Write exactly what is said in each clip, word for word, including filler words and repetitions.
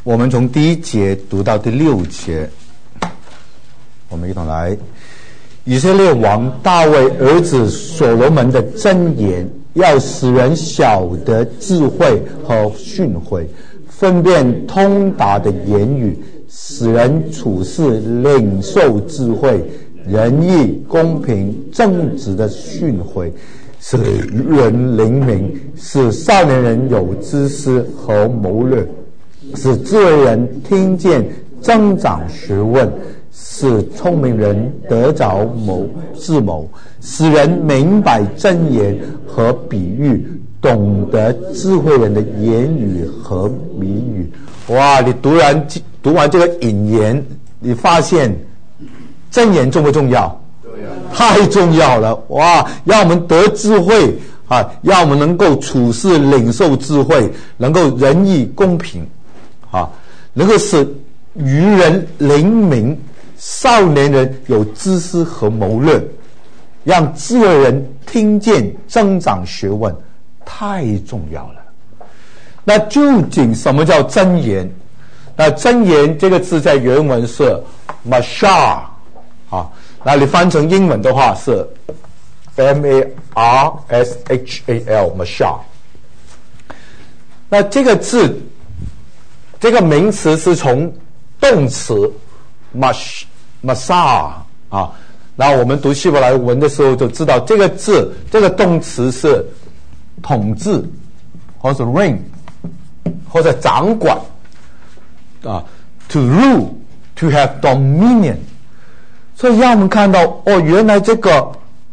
我们从第一节读到第六节，我们一同来。以色列王大卫儿子所罗门的箴言，要使人晓得智慧和训诲，分辨通达的言语，使人处事领受智慧，仁义、公平、正直的训诲，使人灵明，使少年人有知识和谋略，使智慧人听见增长学问，使聪明人得着谋智谋，使人明白箴言和比喻，懂得智慧人的言语和谜语。哇，你读完读完这个引言，你发现箴言重不重要？太重要了！哇，要我们得智慧啊，要我们能够处事领受智慧，能够仁义公平啊，能够使愚人灵明，少年人有知识和谋略，让智慧人听见增长学问，太重要了。那究竟什么叫箴言？那箴言这个字在原文是 mashal 啊，那你翻成英文的话是 M A R S H A L mashal。那这个字，这个名词是从动词 mash masah 啊，然后我们读希伯来文的时候就知道，这个字这个动词是统治，或者 reign， 或者掌管啊 ，to rule， to have dominion。所以让我们看到，哦，原来这个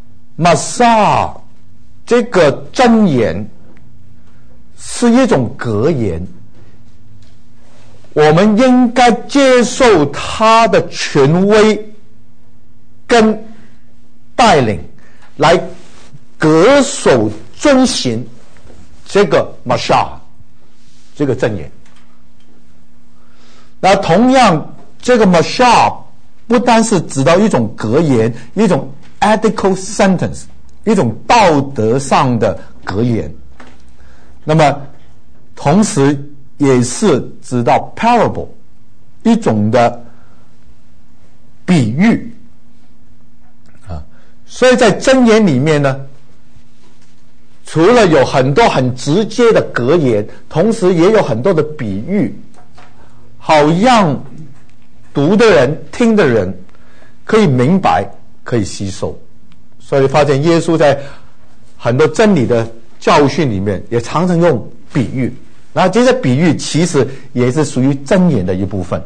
masah 这个箴言是一种格言，我们应该接受他的权威跟带领，来恪守遵行这个 mashal 这个箴言。那同样，这个 mashal 不单是指到一种格言，一种 ethical sentence， 一种道德上的格言，那么同时也是指到 parable， 一种的比喻啊。所以在箴言里面呢，除了有很多很直接的格言，同时也有很多的比喻，好让读的人听的人可以明白，可以吸收。所以发现耶稣在很多真理的教训里面也常常用比喻，然后这些比喻其实也是属于箴言的一部分。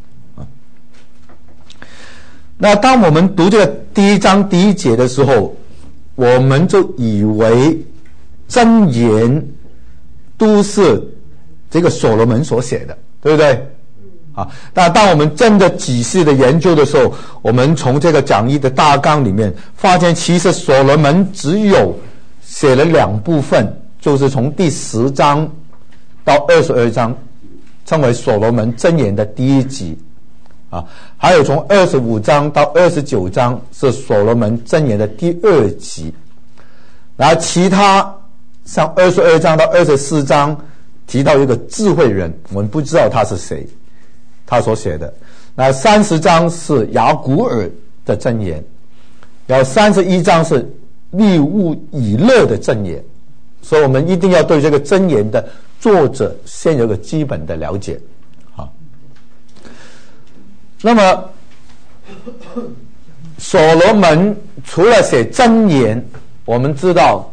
那当我们读这个第一章第一节的时候，我们就以为箴言都是这个所罗门所写的，对不对？啊，但当我们真的仔细的研究的时候，我们从这个讲义的大纲里面发现，其实所罗门只有写了两部分，就是从第十章到二十二章，称为所罗门箴言的第一集啊，还有从二十五章到二十九章是所罗门箴言的第二集，然后其他像二十二章到二十四章提到一个智慧人，我们不知道他是谁，他所写的。那三十章是雅古尔的箴言，然后三十一章是利物以勒的箴言，所以我们一定要对这个箴言的作者先有个基本的了解。好，那么所罗门除了写箴言，我们知道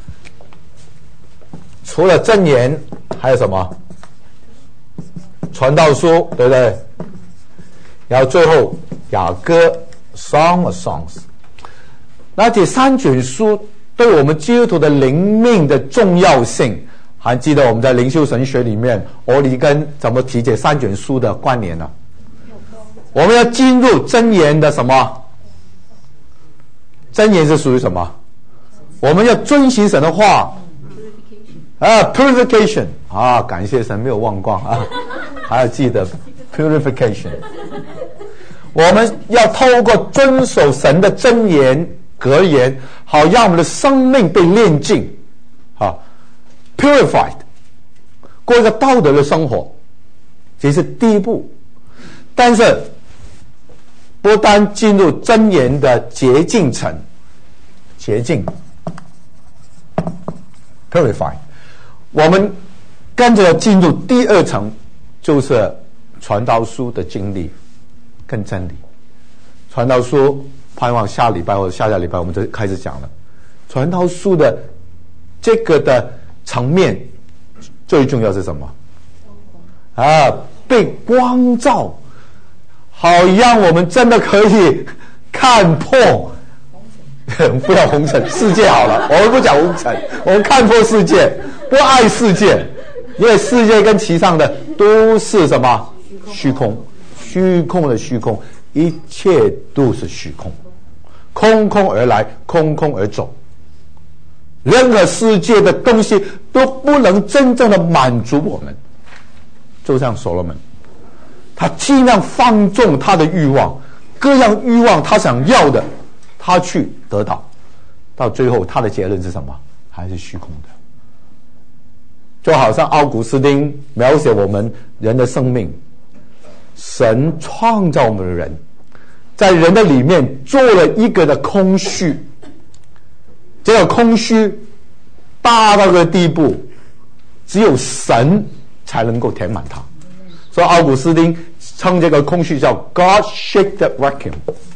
除了箴言还有什么？传道书，对不对？然后最后雅歌 Song of Songs。那这三卷书对我们基督徒的灵命的重要性，还记得我们在灵修神学里面，欧里根怎么提这三卷书的关联呢？我们要进入箴言的什么？箴言是属于什么？我们要遵行神的话啊 ，purification 啊，感谢神没有忘光啊，还要记得 purification。我们要透过遵守神的箴言格言，好让我们的生命被炼净，啊 ，purified， 过一个道德的生活， 这是第一步。但是不单进入箴言的洁净层，洁净 purify， 我们跟着进入第二层，就是传道书的经历跟真理。传道书盼望下礼拜或者下下礼拜我们就开始讲了。传道书的这个的层面最重要是什么？啊，被光照，好让我们真的可以看破，不要红尘，世界好了，我们不讲红尘，我们看破世界，不爱世界，因为世界跟其上的都是什么？虚空，虚空的虚空，一切都是虚空，空空而来，空空而走。任何世界的东西都不能真正的满足我们。就像所罗门，他尽量放纵他的欲望，各样欲望他想要的，他去得到，到最后他的结论是什么？还是虚空的。就好像奥古斯丁描写我们人的生命，神创造我们的人，在人的里面做了一个的空虚，这个空虚大到个地步，只有神才能够填满它。所以奥古斯丁称这个空虚叫 God-shaped vacuum。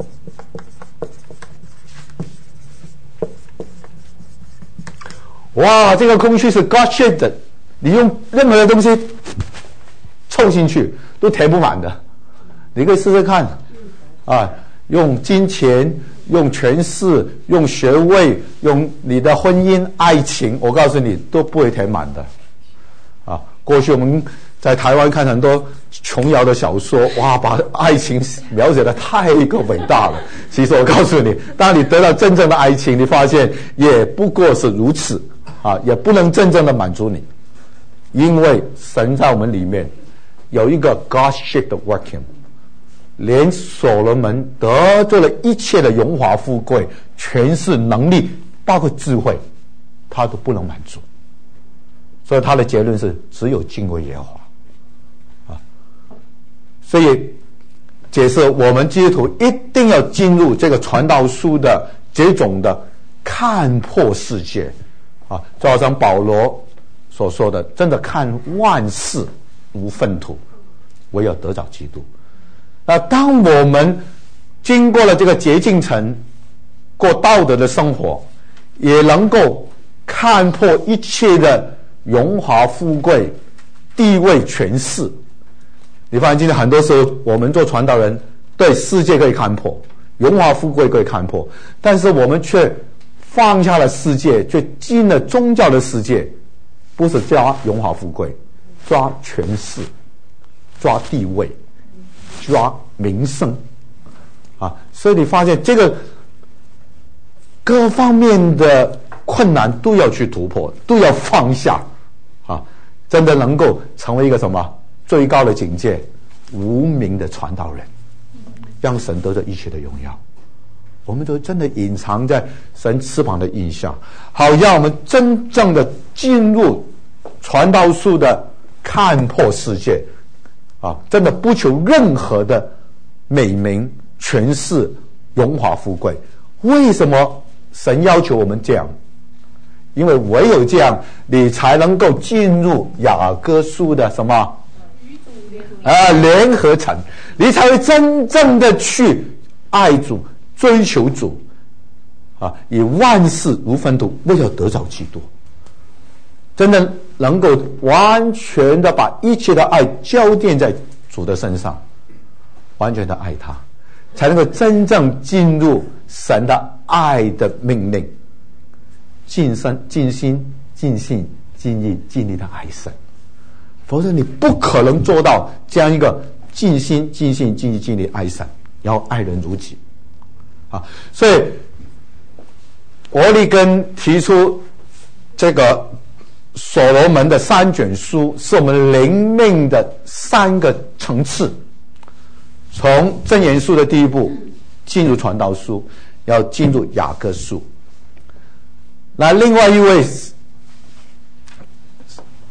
哇，这个空虚是 God-shaped， 你用任何的东西凑进去都填不满的。你可以试试看啊，用金钱，用权势，用学位，用你的婚姻爱情，我告诉你都不会填满的啊。过去我们在台湾看很多琼瑶的小说，哇，把爱情描写的太过伟大了。其实我告诉你，当你得到真正的爱情，你发现也不过是如此啊，也不能真正的满足你。因为神在我们里面有一个 God-shaped vacuum， 连所罗门得罪了一切的荣华富贵、权势、能力，包括智慧，他都不能满足。所以他的结论是只有敬畏耶和华啊。所以解释我们基督徒一定要进入这个传道书的这种的看破世界啊，就好像保罗所说的，真的看万事如粪土，唯有得着基督。那当我们经过了这个洁净层，过道德的生活，也能够看破一切的荣华富贵、地位、权势。你发现今天很多时候我们做传道人，对世界可以看破，荣华富贵可以看破，但是我们却放下了世界，却进了宗教的世界，不是抓荣华富贵，抓权势，抓地位，抓名声啊。所以你发现这个各方面的困难都要去突破，都要放下啊，真的能够成为一个什么最高的境界，无名的传道人，让神得着一切的荣耀。我们都真的隐藏在神翅膀的印下，好让我们真正的进入传道书的看破世界啊，真的不求任何的美名、权势、荣华富贵。为什么神要求我们这样？因为唯有这样，你才能够进入雅各书的什么啊联合城，你才会真正的去爱主、追求主啊，以万事如粪土，为了得着基督，真的能够完全的把一切的爱交奠在主的身上，完全的爱他，才能够真正进入神的爱的命令，尽身、尽心、尽性、尽意、尽力的爱神。否则你不可能做到这样一个尽心、尽性、尽意、尽力爱神，然后爱人如己啊。所以俄利根提出这个所罗门的三卷书是我们灵命的三个层次，从箴言书的第一步进入传道书，要进入雅各书。那另外一位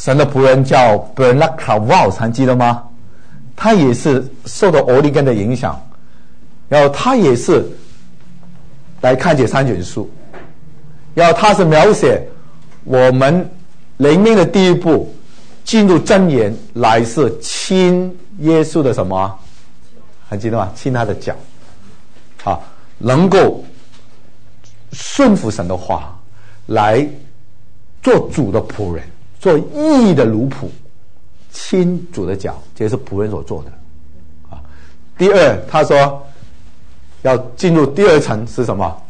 神的仆人叫 Bernard Clairvaux， 还记得吗？他也是受到欧利根的影响，然后他也是来看解三卷书，然后他是描写我们灵命的第一步进入真言来是亲耶稣的什么？还记得吗？亲他的脚，啊，能够顺服神的话，来做主的仆人，做义的奴仆，亲主的脚，这是仆人所做的。啊，第二，他说要进入第二层是什么？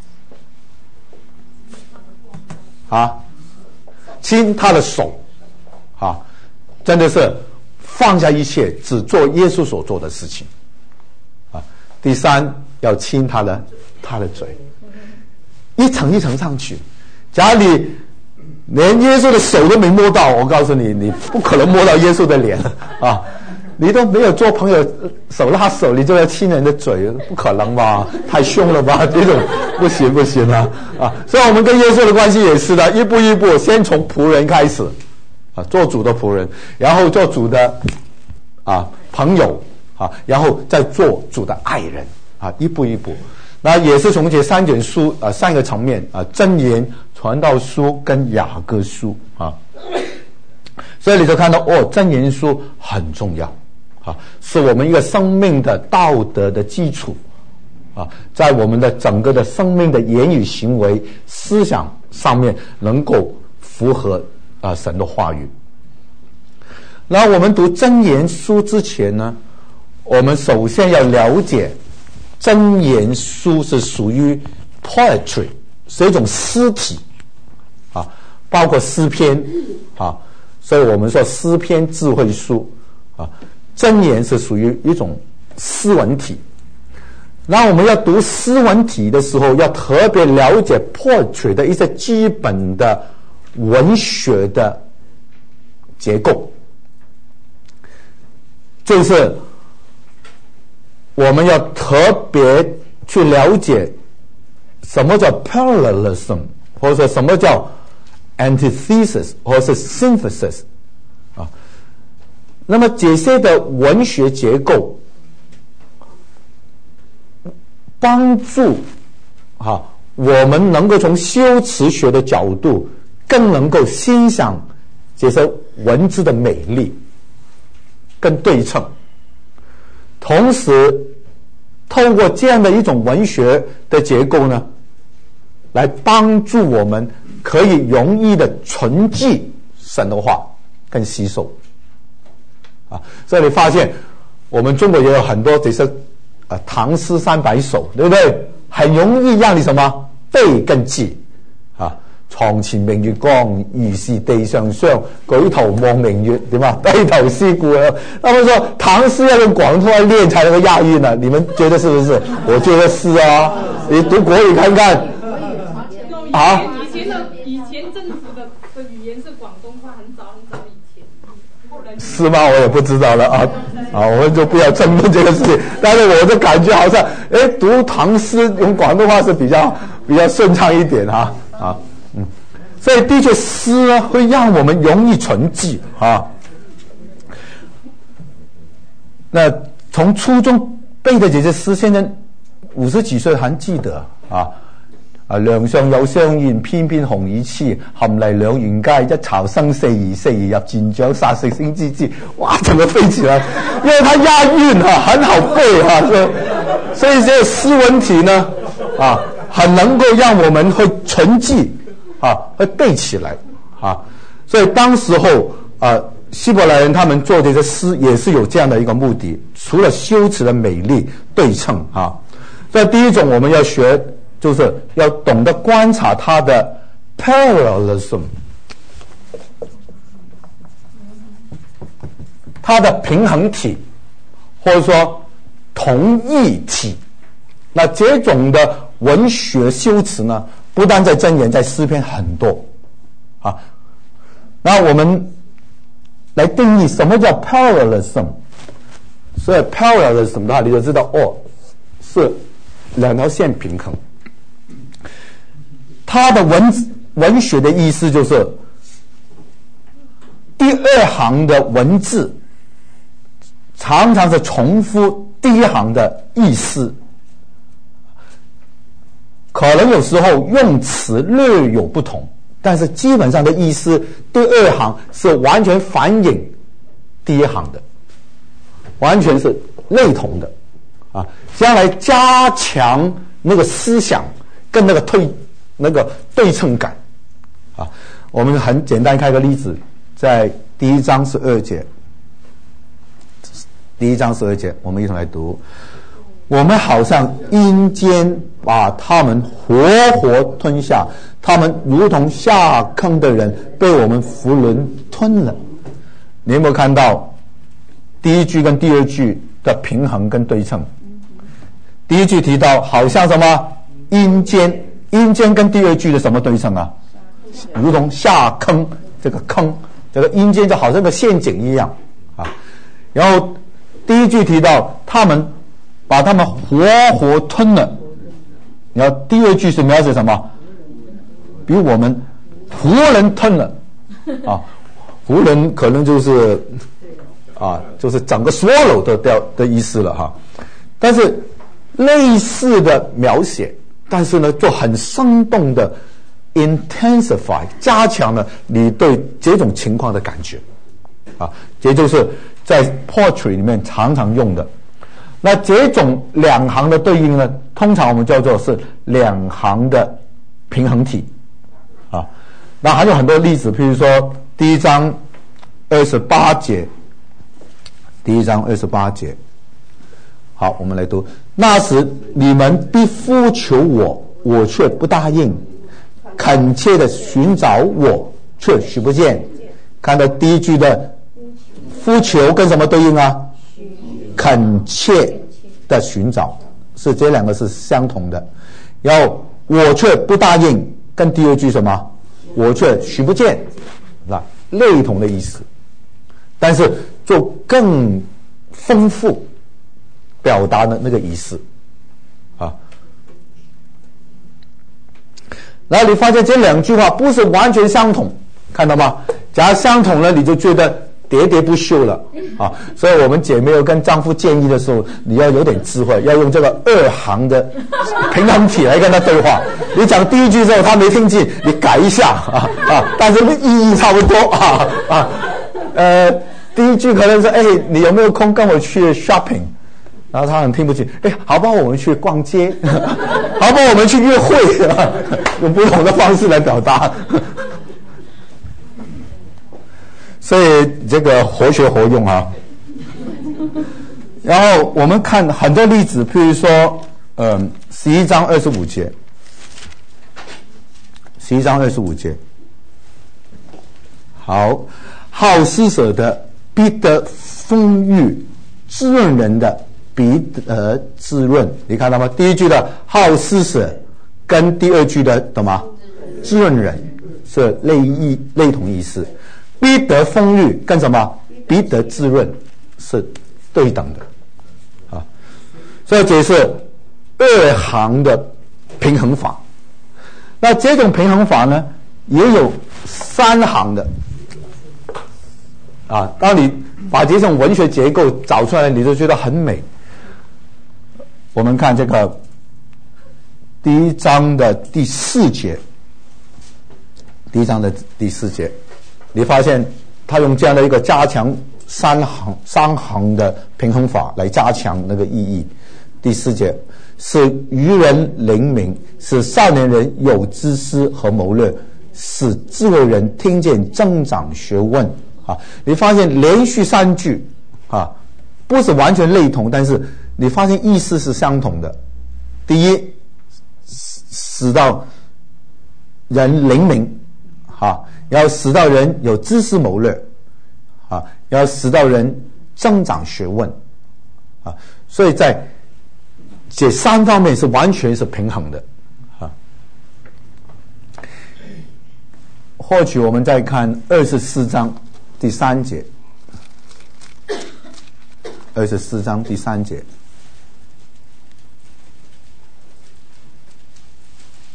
啊，亲他的手，啊，真的是放下一切，只做耶稣所做的事情。啊，第三，要亲他的他的嘴，一层一层上去。假如你连耶稣的手都没摸到，我告诉你，你不可能摸到耶稣的脸啊！你都没有做朋友手拉手，你就要亲人的嘴，不可能吧？太凶了吧？这种不行不行啊！啊，所以我们跟耶稣的关系也是的，一步一步，先从仆人开始啊，做主的仆人，然后做主的啊朋友啊，然后再做主的爱人啊，一步一步。那也是从这三卷书啊三个层面啊，箴言、传道书跟雅各书啊，所以你就看到哦，箴言书很重要啊，是我们一个生命的道德的基础啊，在我们的整个的生命的言语行为思想上面能够符合啊神的话语。那我们读箴言书之前呢，我们首先要了解箴言书是属于 poetry， 是一种诗体啊，包括诗篇啊，所以我们说诗篇智慧书啊，箴言是属于一种诗文体。那我们要读诗文体的时候，要特别了解 poetry 的一些基本的文学的结构，就是我们要特别去了解什么叫 parallelism， 或者说什么叫 antithesis 或者是 synthesis 啊。那么这些的文学结构帮助啊我们能够从修辞学的角度更能够欣赏这些文字的美丽跟对称，同时透过这样的一种文学的结构呢，来帮助我们可以容易的存记神的话跟吸收啊。所以你发现我们中国也有很多这些啊唐诗三百首，对不对？很容易让你什么背跟记啊。床前明月光，疑是地上霜。舉頭望明月，點啊？低頭思故鄉。他們說唐詩要用廣東話練才能夠押韻啊，你們覺得是不是？我覺得是啊。你讀國語看看啊。 以前的以前政府的的語言是廣東話，很早很早以前。 是嗎？我也不知道了啊。啊，我們就不要爭論這個事情。但是我的感覺好像，哎，讀唐詩用廣東話是比較比較順暢一點哈啊。啊嗯，所以的確詩呢會讓我們容易存記啊。那從初中背的這些詩，現在五十幾歲還記得啊。啊，梁上有雙燕，翩翩紅雨翅，含泥兩園街，一巢生四兒，四兒入戰場，殺四星之之，哇，整個飛起來，因為它押韻啊，很好背啊，所以所以這個詩文體呢，啊，很能夠讓我們會存記。啊，會背起來啊，所以當時候啊，希伯來人他們做這些詩也是有這樣的一個目的，除了修辭的美麗對稱啊，所以第一種我們要學，就是要懂得觀察它的 parallelism， 它的平衡體，或者說同義體。那這種的文學修辭呢，不但在箴言，在詩篇很多啊。那我們來定義什麼叫 parallelism。所以 parallelism 的話，你就知道哦，是兩條線平衡。它的文文學的意思就是第二行的文字常常是重复第一行的意思，可能有时候用词略有不同，但是基本上的意思，第二行是完全反映第一行的，完全是类同的啊，将来加强那个思想跟那个对那个对称感啊。我们很简单开个例子，在第一章十二节，第一章十二节，我们一同来读。我们好像阴间把他们活活吞下，他们如同下坑的人被我们囫囵吞了。你有没有看到第一句跟第二句的平衡跟对称？第一句提到好像什么阴间，阴间跟第二句的什么对称啊？如同下坑，这个坑，这个阴间就好像个陷阱一样啊。然后第一句提到他们把他们活活吞了，然后第二句是描写什么？比我们囫囵吞了啊，囫囵可能就是啊，就是整个 swallow 的的的意思了哈。但是类似的描写，但是呢，就很生动的 intensify 加强了你对这种情况的感觉啊，也就是在 poetry 里面常常用的。那这种两行的对应呢，通常我们叫做是两行的平衡体啊。那还有很多例子，譬如说第一章二十八节，第一章二十八节。好，我们来读。那时你们必呼求我，我却不答应；恳切的寻找我，却寻不见。看到第一句的呼求跟什么对应啊？恳切的寻找，是这两个是相同的。然后我却不答应，跟第二句什么？我却寻不见，那类同的意思，但是就更丰富表达的那个意思啊。然后你发现这两句话不是完全相同，看到吗？假如相同了，你就觉得喋喋不休了啊。所以我们姐妹有跟丈夫建议的时候，你要有点智慧，要用这个二行的平衡体来跟他对话。你讲第一句之后他没听进，你改一下啊啊，但是意义差不多啊啊。呃，第一句可能是哎，你有没有空跟我去 shopping？ 然后他很听不进，哎，好不好我们去逛街？好不好我们去约会？用不同的方式来表达。所以这个活学活用啊。然后我们看很多例子，譬如说，嗯，十一章二十五节，十一章二十五节，好，好施舍的必得丰裕，滋润人的必得滋润。你看到吗？第一句的好施舍跟第二句的懂吗？滋润人是类意类同意思。必得丰裕跟什么？必得滋润是对等的啊。所以这是二行的平衡法。那这种平衡法呢，也有三行的啊。当你把这种文学结构找出来，你就觉得很美。我们看这个第一章的第四节，第一章的第四节。你发现他用这样的一个加强三行三行的平衡法来加强那个意义。第四节使愚人灵敏，使少年人有知识和谋略，使智慧人听见增长学问啊。你发现连续三句啊，不是完全类同，但是你发现意思是相同的。第一，使到人灵敏啊，要使到人有知识谋略啊，要使到人增长学问啊，所以在这三方面是完全是平衡的啊。或许我们再看二十四章第三节，二十四章第三节，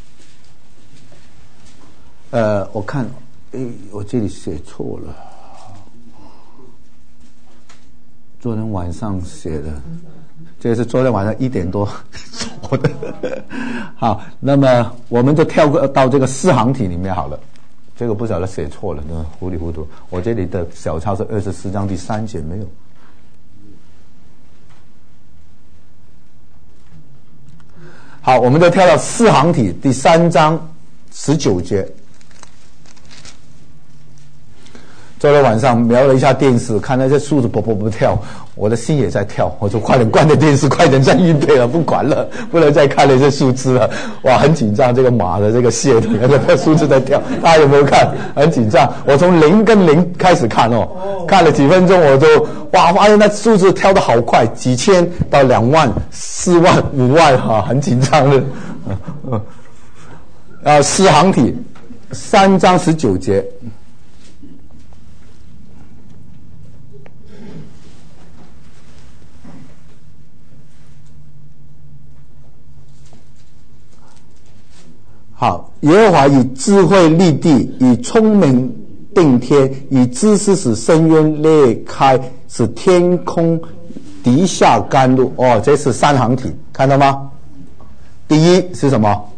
呃，我看。诶，我这里写错了。 昨天晚上写的，这个是昨天晚上一点多做的。好，那么我们就跳过到这个四行体里面好了。这个不晓得写错了，糊里糊涂。我这里的小抄是二十四章第三节，没有。好，我们就跳到四行体第三章十九节。昨天晚上瞄了一下电视，看那些数字啵啵啵跳，我的心也在跳。我说快点关掉电视，快点再预备了，不管了，不能再看那些数字了。哇，很紧张，这个马的这个血那个数字在跳，大家有没有看？很紧张。我从零跟零开始看哦，看了几分钟，我就哇发现那数字跳得好快，几千到两万、四万、五万哈，很紧张的。嗯嗯，啊，四行体，三章十九节。好，耶和华以智慧立地，以聪明定天，以知识使深渊裂开，使天空地下甘露。哦，这是三行体，看到吗？第一是什么？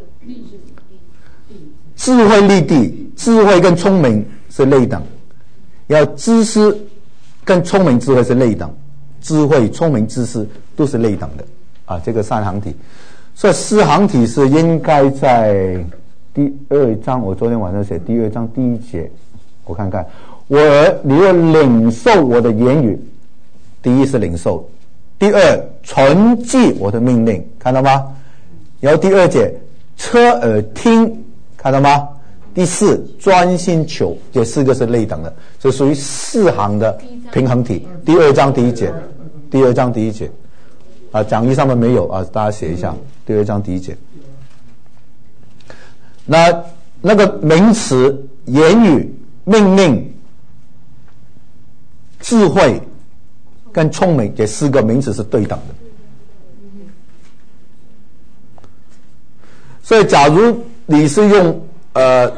智慧立地，智慧跟聪明是类等，要知识跟聪明智慧是类等，智慧、聪明、知识都是类等的啊。这个三行体。所以四行体是应该在第二章，我昨天晚上写第二章第一节，我看看，我儿，你要领受我的言语，第一是领受，第二存记我的命令，看到吗？然后第二节侧耳听，看到吗？第四专心求，这四个是类等的，这属于四行的平衡体。第二章第一节，第二章第一节。啊，讲义上面没有啊，大家写一下。第二章第一节。那那个名词、言语、命令、智慧跟聪明这四个名词是对等的。所以，假如你是用呃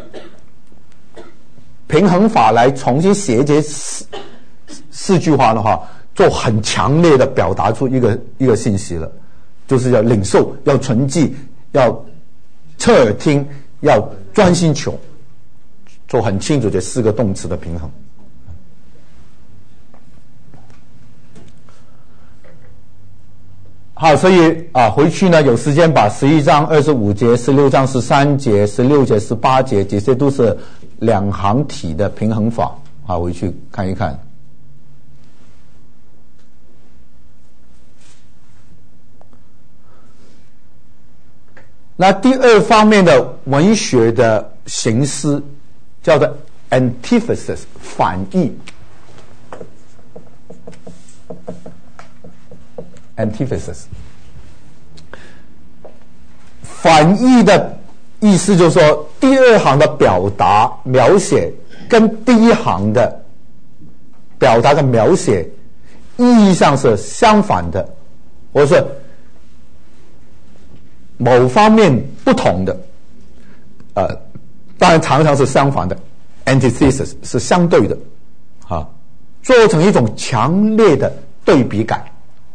平衡法来重新写这四四句话的话，就很强烈的表达出一个一个信息了，就是要领受，要存记，要侧耳听，要专心求，就很清楚这四个动词的平衡。好，所以啊，回去呢有时间把十一章二十五节、十六章十三节、十六节、十八节，这些都是两行体的平衡法啊，回去看一看。那第二方面的文学的形式叫做 antithesis 反义 antithesis 反义的意思就是说，第二行的表达描写跟第一行的表达的描写意义上是相反的，或是某方面不同的，呃，当然常常是相反的 ，antithesis 是相对的，啊，做成一种强烈的对比感。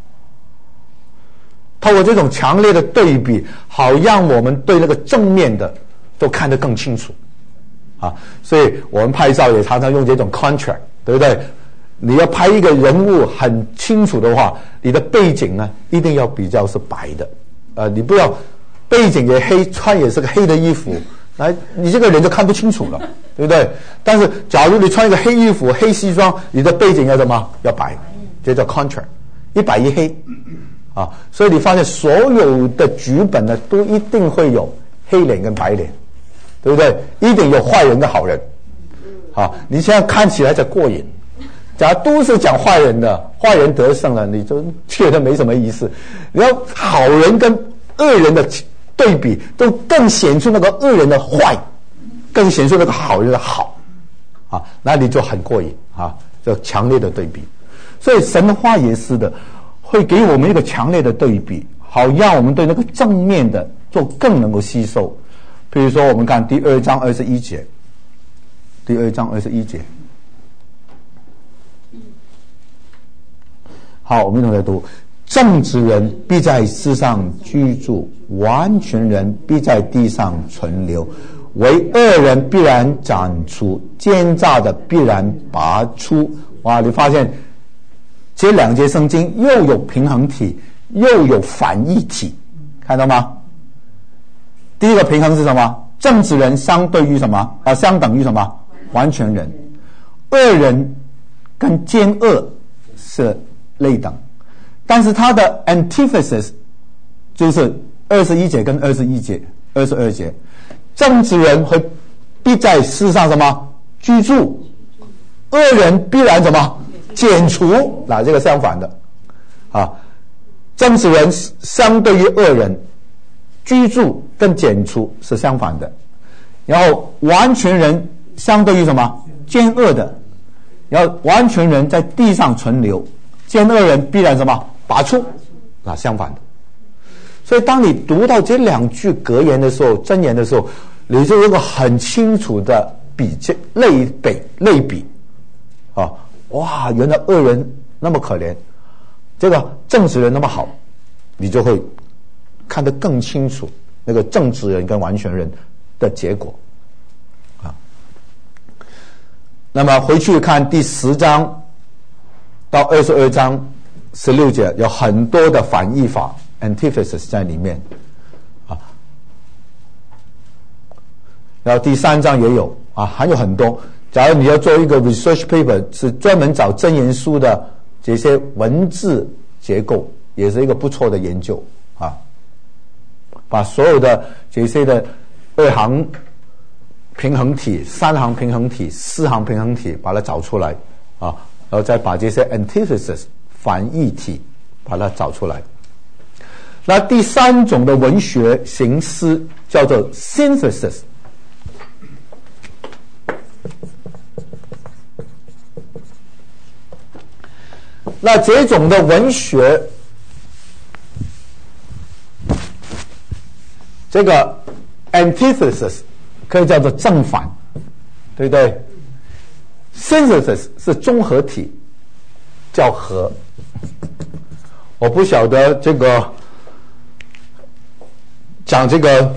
透过这种强烈的对比，好让我们对那个正面的都看得更清楚，啊，所以我们拍照也常常用这种 contrast， 对不对？你要拍一个人物很清楚的话，你的背景呢一定要比较是白的。呃，你不要背景也黑，穿也是个黑的衣服，来，你这个人就看不清楚了，对不对？但是，假如你穿一个黑衣服、黑西装，你的背景要什么？要白，这叫 contrast， 一白一黑，啊，所以你发现所有的剧本呢，都一定会有黑脸跟白脸，对不对？一定有坏人跟好人，啊，你现在看起来才过瘾。假如都是讲坏人的，坏人得胜了，你就觉得没什么意思。你要好人跟恶人的对比，都更显出那个恶人的坏，更显出那个好人的好，啊，那你就很过瘾啊，就强烈的对比。所以神的话也是的，会给我们一个强烈的对比，好让我们对那个正面的就更能够吸收。比如说，我们看第二章二十一节，第二章二十一节。 好，我们一同来读：正直人必在世上居住，完全人必在地上存留。为恶人必然斩除，奸诈的必然拔出。哇，你发现这两节圣经又有平衡体，又有反义体，看到吗？第一个平衡是什么？正直人相对于什么？啊，相等于什么？完全人。恶人跟奸恶是类等，但是它的 antithesis 就是二十一节跟二十一节、二十二节。正直人会必在世上什么居住，恶人必然什么剪除，那这个相反的啊。正直人相对于恶人，居住跟剪除是相反的。然后完全人相对于什么奸恶的，然后完全人在地上存留，奸恶人必然什么拔出，那相反的。所以当你读到这两句格言的时候，箴言的时候，你就有一个很清楚的比较类比类比啊，哇，原来恶人那么可怜，这个正直人那么好，你就会看得更清楚那个正直人跟完全人的结果啊。那么回去看第十章到二十二章十六节，有很多的反义法 antithesis 在里面啊。然后第三章也有啊，还有很多。假如你要做一个 research paper， 是专门找箴言书的这些文字结构，也是一个不错的研究啊。把所有的这些的二行平衡体、三行平衡体、四行平衡体，把它找出来啊，然后再把这些 antithesis 反义体把它找出来。那第三种的文学形式叫做 synthesis。那这种的文学，这个 antithesis 可以叫做正反，对不对？ synthesis 是综合体，叫和。我不晓得这个讲这个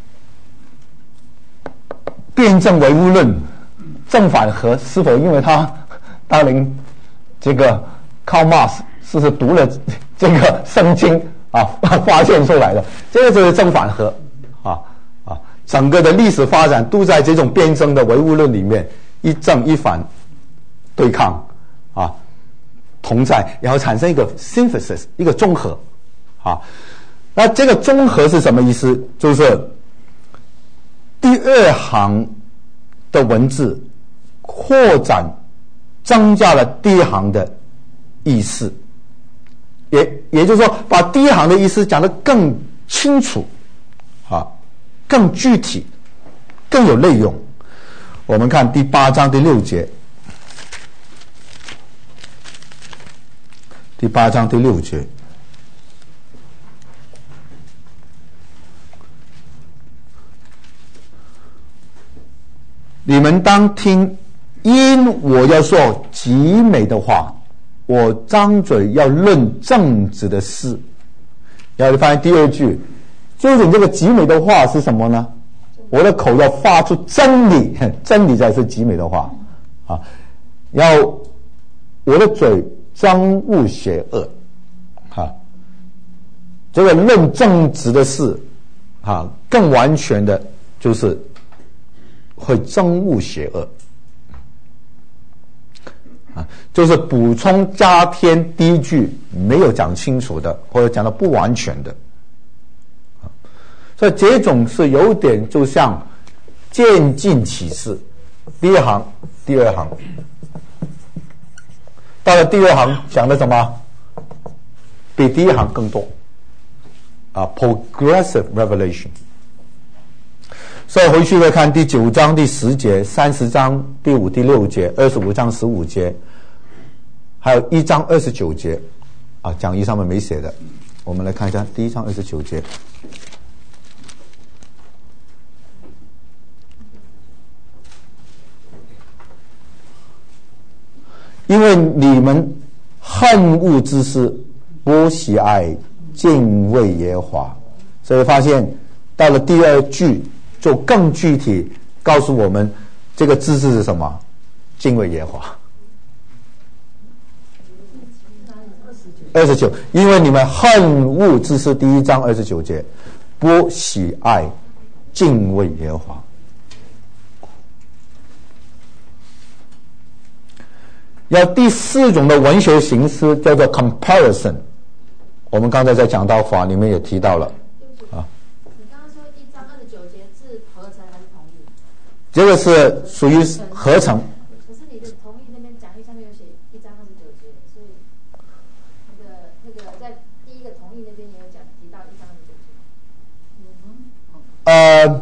辩证唯物论正反合是否因为他当年这个Karl Marx 是是读了这个圣经啊发现出来的，这个就是正反合啊啊，整个的历史发展都在这种辩证的唯物论里面，一正一反对抗啊同在，然后产生一个 synthesis 一个综合啊。那这个综合是什么意思？就是第二行的文字扩展增加了第一行的意思，也也就是说把第一行的意思讲得更清楚啊，更具体，更有内容。我们看第八章第六节，第八章第六节，你们当听，因我要说极美的话，我张嘴要论正直的事。然后你发现第二句，究竟这个极美的话是什么呢？我的口要发出真理，真理才是极美的话啊。然后我的嘴憎恶邪恶啊，这个论正直的事啊，更完全的就是会憎恶邪恶啊，就是补充加添第一句没有讲清楚的，或者讲的不完全的啊，所以这种是有点就像渐进启示，第一行第二行到了第二行讲的什么比第一行更多啊 progressive revelation。所以回去再看第九章第十节，三十章第五第六节，二十五章十五节，还有一章二十九节啊，讲义上面没写的，我们来看一下第一章二十九节。因为你们恨恨恶之事，不喜爱敬畏耶和华。所以发现到了第二句就更具体告诉我们这个知识是什么，敬畏耶和华。二十九，因为你们恨恶之事，第一章二十九节，不喜爱敬畏耶和华。要第四种的文学形式叫做 comparison， 我们刚才在讲道法里面也提到了啊。 你刚刚说一章二十九节是合成还是同意？ 这个是属于合成。 可是你的同意那边讲义上面有写一章二十九节，所以那个那个在第一个同意那边也有讲提到一章二十九节。 呃，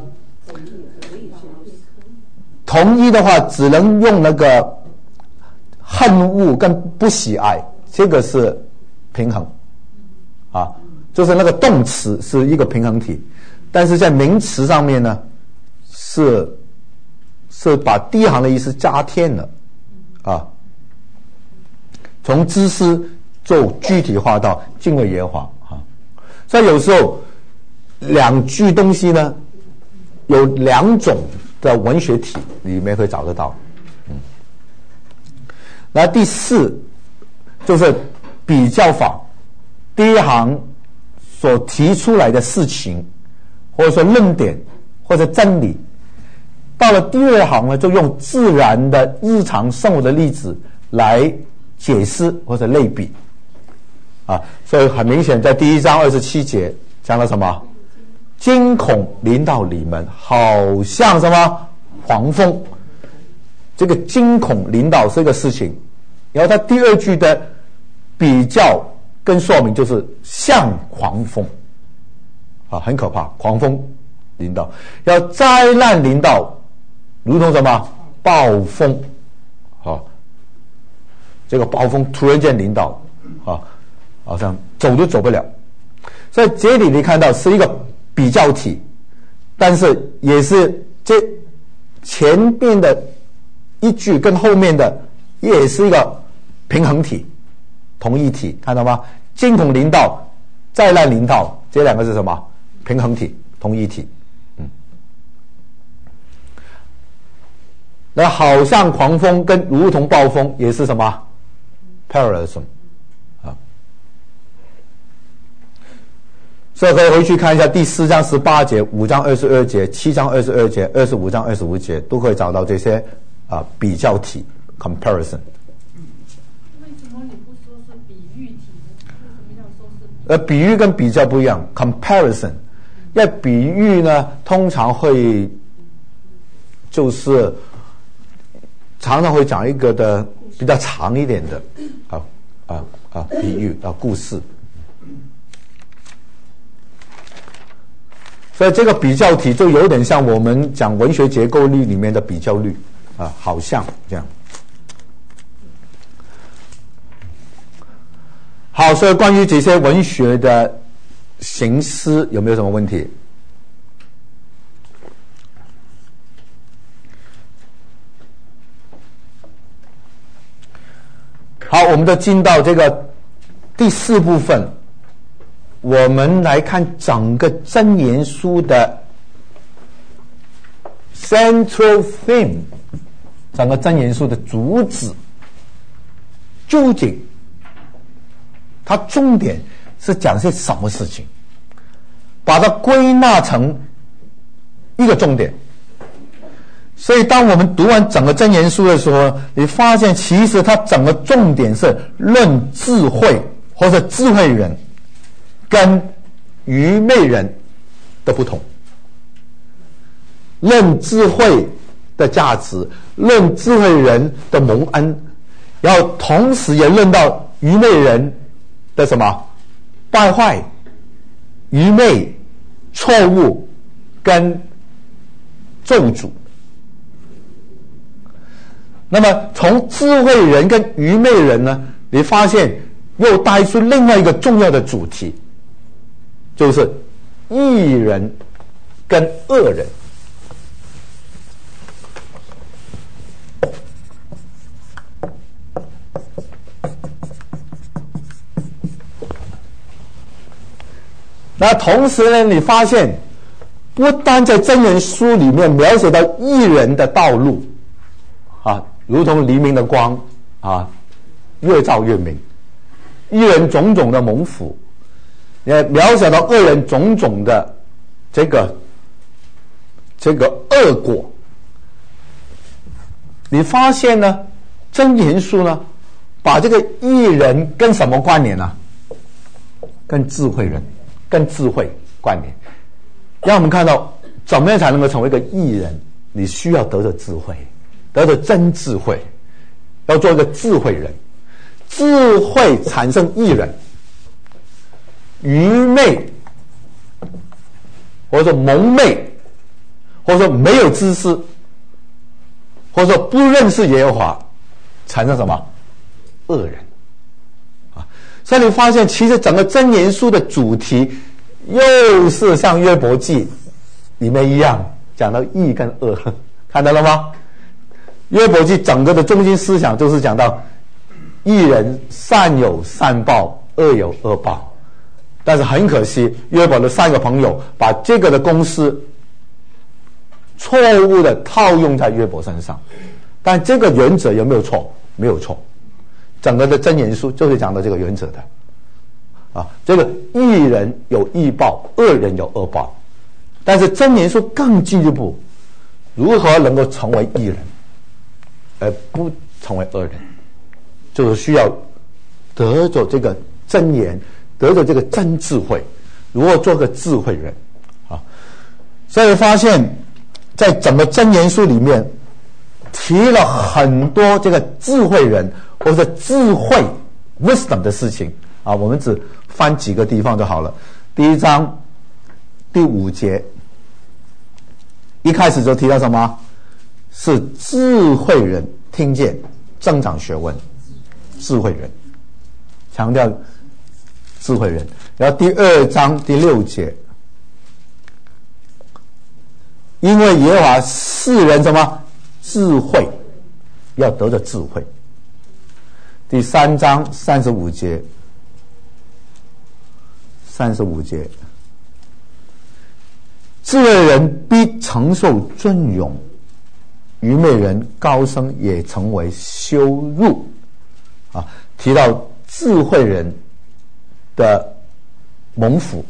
同意的话只能用那个恨恶跟不喜爱，这个是平衡啊，就是那个动词是一个平衡体，但是在名词上面呢，是是把第一行的意思加添了啊，从知识就具体化到敬畏耶和华啊。所以有时候两句东西呢，有两种的文学体里面会找得到。那第四就是比较法，第一行所提出来的事情，或者说论点或者真理，到了第二行呢，就用自然的日常生活的例子来解释或者类比啊。所以很明显，在第一章二十七节讲了什么？惊恐临到你们，好像什么狂风。这个惊恐临到是一个事情，然后他第二句的比较跟说明就是像狂风啊，很可怕，狂风临到，要灾难临到，如同什么暴风啊，这个暴风突然间临到啊，好像走都走不了。所以这里你看到是一个比较体，但是也是这前面的一句跟后面的也是一个平衡体、同义体，看到吗？惊恐临到、灾难临到，这两个是什么？平衡体、同义体。嗯，那好像狂风跟如同暴风也是什么 ？parallelism 啊。所以可以回去看一下第四章十八节、五章二十二节、七章二十二节、二十五章二十五节，都可以找到这些啊比较体 comparison。 为什么你不说是比喻体呢？为什么要说是？ 呃，比喻跟比较不一样 ，comparison。要比喻呢，通常会就是常常会讲一个的比较长一点的啊啊啊比喻啊故事。所以这个比较体就有点像我们讲文学结构律里面的比较律啊，好像这样。好，所以关于这些文学的形式有没有什么问题？好，我们就进到这个第四部分，我们来看整个箴言书的 central theme， 整个箴言书的主旨，究竟它重点是讲些什么事情，把它归纳成一个重点。所以当我们读完整个箴言书的时候，你发现其实它整个重点是论智慧或者智慧人跟愚昧人的不同，论智慧的价值，论智慧人的蒙恩，然后同时也论到愚昧人的什么败坏、愚昧、错误跟咒诅。那么从智慧人跟愚昧人呢，你发现又带出另外一个重要的主题，就是义人跟恶人。 那同时呢，你发现不单在箴言书里面描写到义人的道路啊，如同黎明的光啊，越照越明，义人种种的蒙福，也描写到恶人种种的这个这个恶果。你发现呢，箴言书呢把这个义人跟什么关联呢？跟智慧人，跟智慧关联。让我们看到怎么样才能够成为一个义人，你需要得着智慧，得着真智慧，要做一个智慧人。智慧产生义人，愚昧或者说蒙昧，或者说没有知识，或者说不认识耶和华，产生什么？恶人啊！所以你发现其实整个箴言书的主题又是像约伯记里面一样，讲到义跟恶，看到了吗？约伯记整个的中心思想就是讲到义人善有善报，恶有恶报。但是很可惜，约伯的三个朋友把这个的公式错误的套用在约伯身上，但这个原则有没有错？没有错。整个的箴言书就是讲到这个原则的啊，这个义人有义报，恶人有恶报。但是箴言书更进一步，如何能够成为义人而不成为恶人，就是需要得着这个箴言，得着这个真智慧，如何做个智慧人啊？所以发现在整个箴言书里面提了很多这个智慧人或者智慧 wisdom 的事情啊，我们只翻几个地方就好了。第一章第五节一开始就提到什么？是智慧人听见增长学问，智慧人强调智慧人。然后第二章第六节，因为耶和华赐人什么？智慧，要得着智慧。第三章三十五节，三十五节，智慧人必承受尊荣，愚昧人高升也成为羞辱。啊，提到智慧人的蒙福。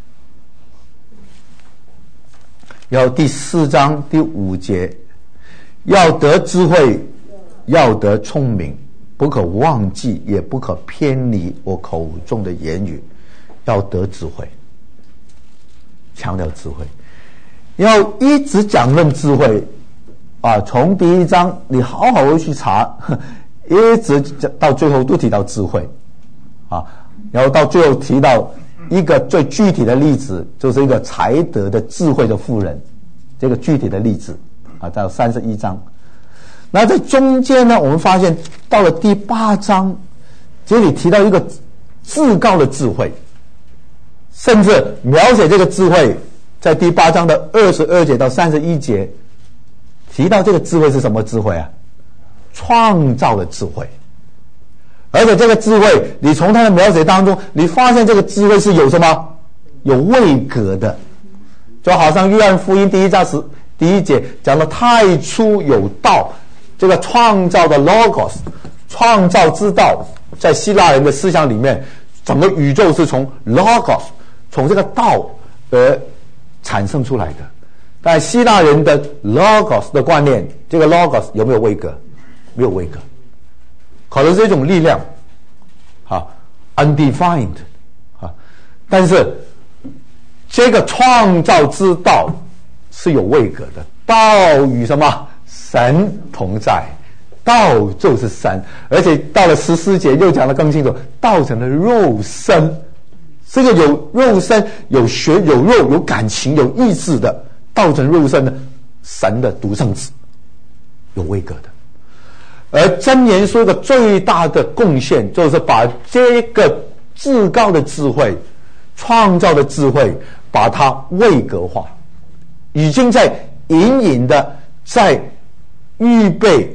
然后第四章第五节，要得智慧，要得聪明，不可忘记，也不可偏离我口中的言语。要得智慧，强调智慧，要一直讲论智慧啊！从第一章你好好的去查，一直到最后都提到智慧啊，然后到最后提到一个最具体的例子，就是一个才德的智慧的妇人，这个具体的例子啊，到三十一章。那在中间呢，我们发现到了第八章，这里提到一个至高的智慧，甚至描写这个智慧，在第八章的二十二节到三十一节提到这个智慧是什么智慧啊？创造的智慧。而且这个智慧，你从他的描写当中，你发现这个智慧是有什么？有位格的，就好像约翰福音第一章十第一节讲的太初有道，这个创造的 logos， 创造之道，在希腊人的思想里面，整个宇宙是从 logos， 从这个道而产生出来的。但希腊人的 logos 的观念，这个 logos 有没有位格？没有位格，可能是一种力量，啊 ，undefined， 啊，但是这个创造之道是有位格的，道与什么？神同在，道就是神，而且到了十四节又讲得更清楚，道成了肉身，这个有肉身、有血、有肉、有感情、有意志的，道成肉身的神的独生子，有位格的。而箴言书的最大的贡献，就是把这个至高的智慧、创造的智慧，把它位格化，已经在隐隐的在预备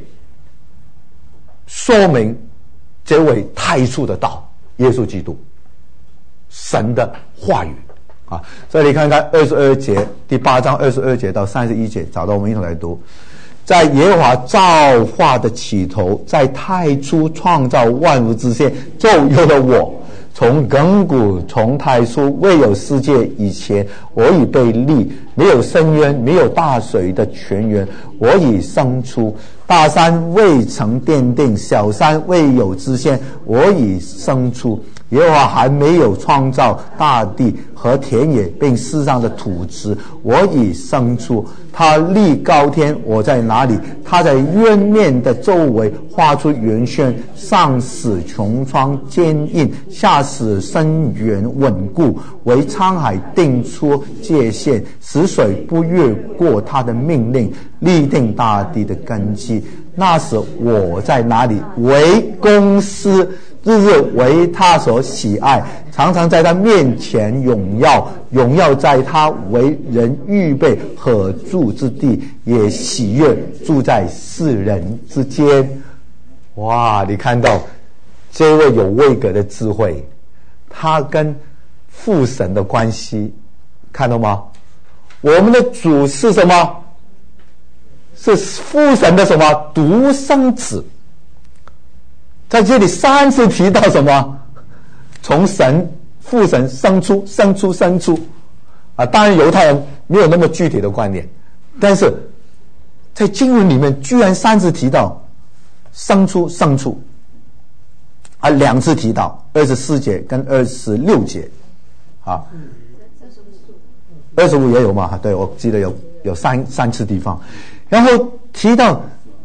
说明这位太初的道，耶稣基督，神的话语， 啊，这里看看二十二节，第八章二十二节到三十一节，找到我们一同来读。在耶和华造化的起头，在太初创造万物之前，就有了我。从亘古从太初未有世界以前，我已被立，没有深渊，没有大水的泉源，我已生出。大山未曾奠定，小山未有之先，我已生出。耶和华还没有创造大地和田野，并世上的土质，我已生出。他立高天，我在哪里？他在渊面的周围画出圆圈，上使穹苍坚硬，下使深渊稳固，为沧海定出界限，使水不越过他的命令，立定大地的根基。那时我在哪里？为公司，日日为他所喜爱，常常在他面前荣耀，荣耀在他为人预备可住之地，也喜悦住在世人之间。哇，你看到这位有位格的智慧，他跟父神的关系，看到吗？我们的主是什么？是父神的什么？独生子。在这里三次提到什么？从神父神生出生出生出啊！当然犹太人没有那么具体的观念，但是在经文里面居然三次提到生出生出啊，两次提到二十四节跟二十六节啊，二十五也有嘛？对，我记得有有三三次地方，然后提到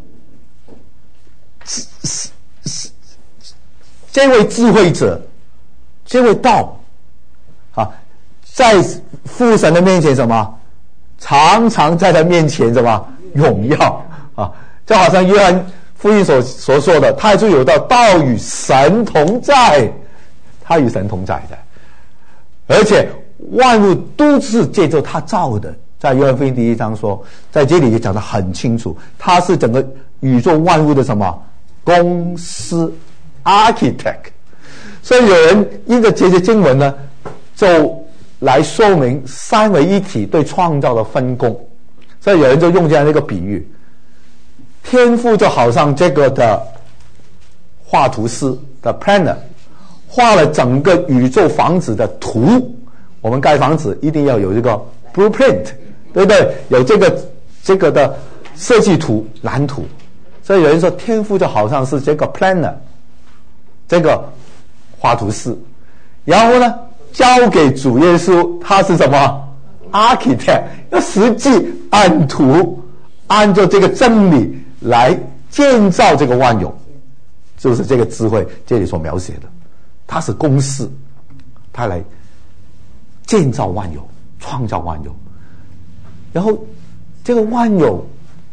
这位智慧者，这位道啊，在父神的面前什么？常常在他面前什么？荣耀啊！就好像约翰福音所所说的，太初有道，道与神同在，他与神同在的，而且万物都是借着他造的。在约翰福音第一章说，在这里也讲得很清楚，他是整个宇宙万物的什么？公司 architect。 所以有人因着这些经文呢，就来说明三位一体对创造的分工。所以有人就用这样一个比喻，天父就好像这个的画图师的 planner， 画了整个宇宙房子的图。我们盖房子一定要有这个 blueprint， 对不对？有这个这个的设计图蓝图。所以有人说天父就好像是这个 planner， 这个画图师，然后呢交给主耶稣，他是什么 architect， 要实际按图按照这个真理来建造这个万有，就是这个智慧这里所描写的，他是公司，他来建造万有，创造万有。然后这个万有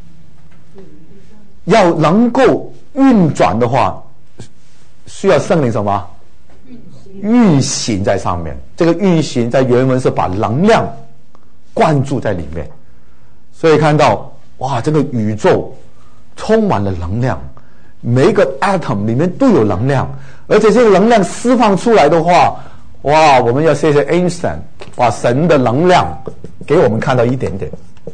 要能够运转的话，需要圣灵什么？运行在上面。这个运行在原文是把能量灌注在里面，所以看到哇，这个宇宙充满了能量，每一个 atom 里面都有能量，而且这个能量释放出来的话，哇，我们要谢谢 Einstein， 把神的能量给我们看到一点点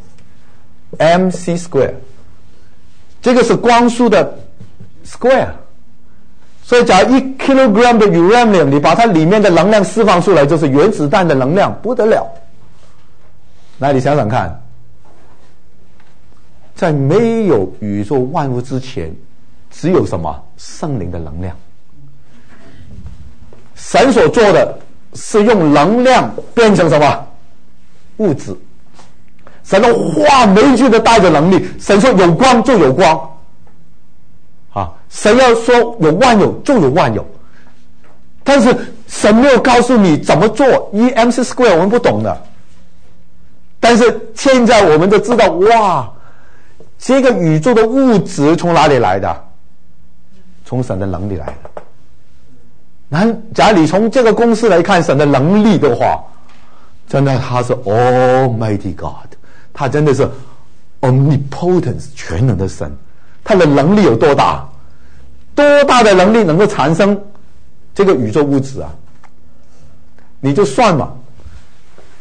mc square， 这个是光速的 square。所以假如一 kilogram 的 uranium， 你把它里面的能量释放出来，就是原子弹的能量，不得了。那你想想看，在没有宇宙万物之前，只有什么？圣灵的能量。神所做的是用能量变成什么？物质。神的话每一句都带着能力，神说有光就有光。啊，神要说有万有就有万有，但是神没有告诉你怎么做 ，E M C square 我们不懂的。但是现在我们就知道，哇，这个宇宙的物质从哪里来的？从神的能力来的。那假如你从这个公司来看神的能力的话，真的他是 Almighty God， 他真的是 Omnipotence 全能的神。他的能力有多大？多大的能力能够产生这个宇宙物质啊？你就算嘛，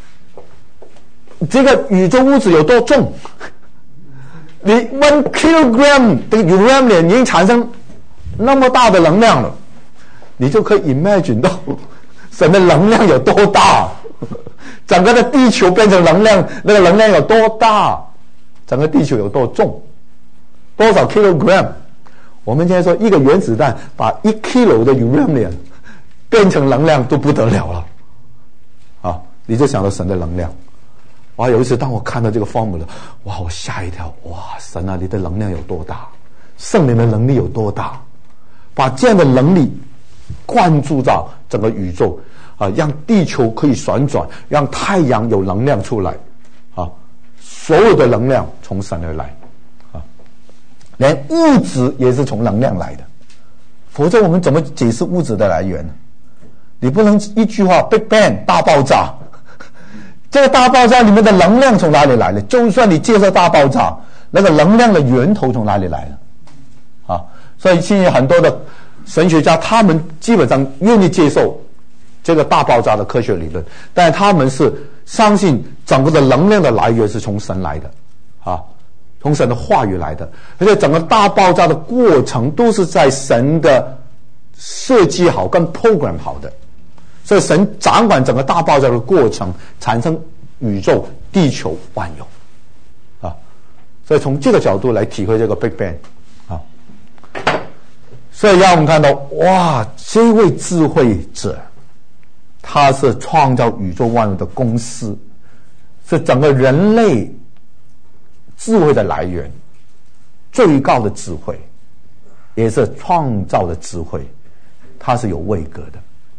这个宇宙物质有多重？你 one kilogram 的 uranium 已经产生那么大的能量了，你就可以 imagine 到神的能量有多大，整个的地球变成能量，那个能量有多大，整个地球有多重，多少 kilogram。 我们现在说一个原子弹把一 kilo 的 uranium 变成能量都不得了了啊！你就想到神的能量。哇！有一次当我看到这个 formula， 哇，我吓一跳！哇，神啊，你的能量有多大？圣灵的能力有多大？把这样的能力灌注到整个宇宙啊，让地球可以旋转，让太阳有能量出来啊！所有的能量从神而来啊，连物质也是从能量来的，否则我们怎么解释物质的来源呢？你不能一句话 Big Bang 大爆炸。这个大爆炸里面的能量从哪里来的？就算你接受大爆炸，那个能量的源头从哪里来的？啊，所以现在很多的神学家，他们基本上愿意接受这个大爆炸的科学理论，但他们是相信整个的能量的来源是从神来的，啊，从神的话语来的，而且整个大爆炸的过程都是在神的设计好跟 program 好的。所以神掌管整个大爆炸的过程，产生宇宙、地球、万有，啊，所以从这个角度来体会这个 Big Bang， 啊，所以让我们看到，哇，这位智慧者，他是创造宇宙万有的公司，是整个人类智慧的来源，最高的智慧，也是创造的智慧，它是有位格的。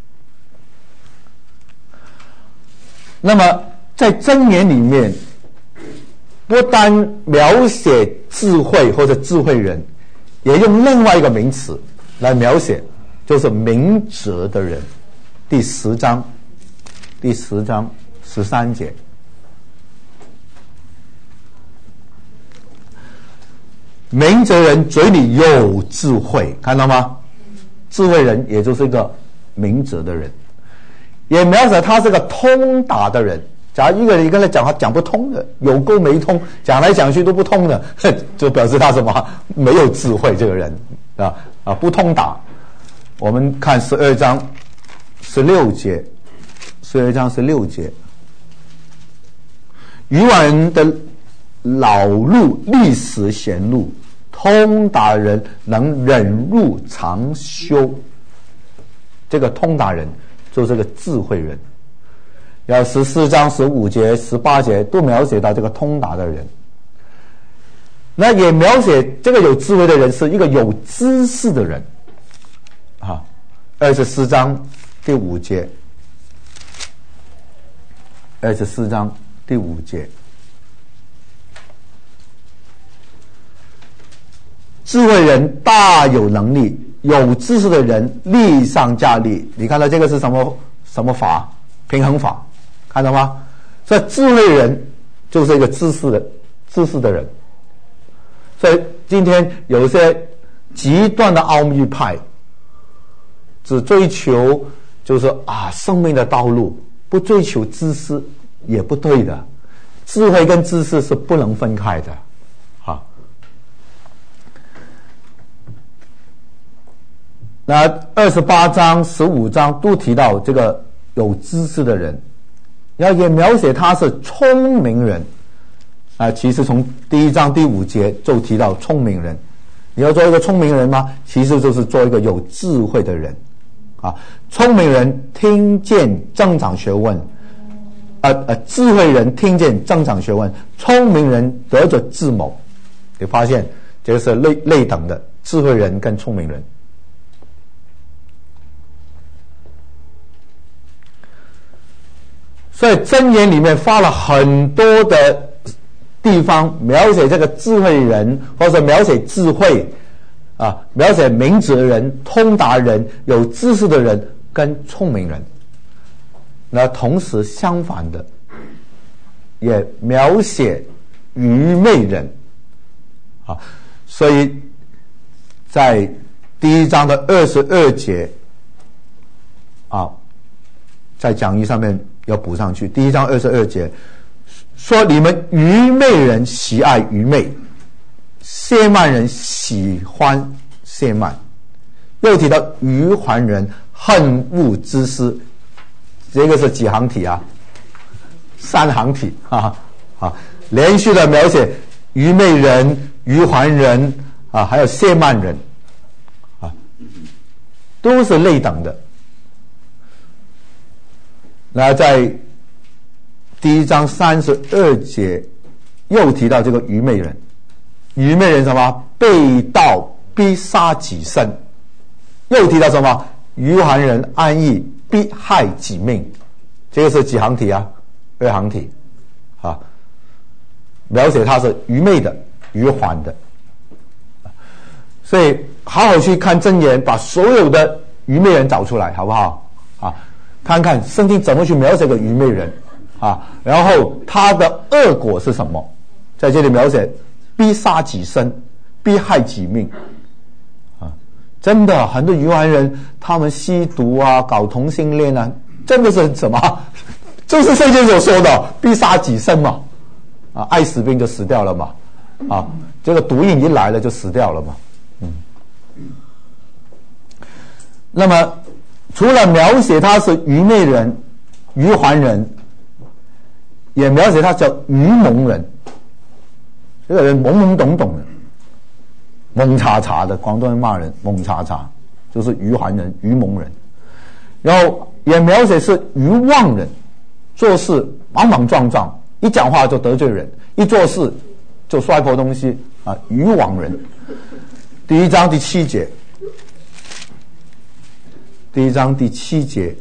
那么在箴言里面，不单描写智慧或者智慧人，也用另外一个名词来描写，就是明哲的人。第十章，第十章十三节，明哲人嘴里有智慧，看到吗？智慧人也就是一个明哲的人。也描写他是个通达的人。假如一个人跟他讲话讲不通的，有沟没通，讲来讲去都不通的，就表示他什么没有智慧。这个人啊啊不通达。我们看十二章十六节，十二章十六节，愚顽人的老路历史显露，通达人能忍辱常修。这个通达人就是个智慧人。要十四章十五节、十八节都描写到这个通达的人，那也描写这个有智慧的人是一个有知识的人。啊，二十四章第五节，二十四章第五节，智慧人大有能力，有知识的人力上加力。你看到这个是什么什么法？平衡法，看到吗？所以智慧人就是一个知识的知识的人。所以今天有一些极端的奥秘派，只追求就是啊生命的道路，不追求知识，也不对的。智慧跟知识是不能分开的。好，那二十八章、十五章都提到这个有知识的人，然后也描写他是聪明人啊。其实从第一章第五节就提到聪明人。你要做一个聪明人吗？其实就是做一个有智慧的人啊。聪明人听见增长学问，呃呃，智慧人听见增长学问，聪明人得着智谋。你发现这个是类类等的，智慧人跟聪明人。所以箴言里面花了很多的地方描写这个智慧人，或者描写智慧啊，描写明哲人、通达人、有知识的人跟聪明人。那同时相反的，也描写愚昧人啊。所以在第一章的二十二节啊，在讲义上面要补上去。第一章二十二节说你们愚昧人喜爱愚昧，亵慢人喜欢亵慢。又提到愚顽人恨恶知识，这个是几行体啊？三行体啊啊！连续的描写愚昧人、愚顽人啊，还有亵慢人啊，都是类等的。那在第一章三十二节又提到这个愚昧人，愚昧人什么？背道必杀己身。又提到什么？愚顽人安逸必害己命。这个是几行体啊？二行体啊，描写他是愚昧的、愚顽的。所以好好去看箴言，把所有的愚昧人找出来，好不好啊？看看圣经怎么去描写个愚昧人啊，然后他的恶果是什么？在这里描写必杀己身，必害己命。真的很多愚顽人，他们吸毒啊，搞同性恋啊，真的是什么？就是圣经所说的必杀己身嘛，啊，爱死病就死掉了嘛，啊，这个毒瘾一来了就死掉了嘛，嗯。那么除了描写他是愚昧人、愚顽人，也描写他叫愚蒙人，这个人懵懵懂懂的。蒙查查的，广东人骂人蒙查查，就是愚顽人、愚蒙人。然后也描写是愚妄人，做事莽莽撞撞，一讲话就得罪人，一做事就摔破东西啊，愚妄人。第一章第七节，第一章第七节，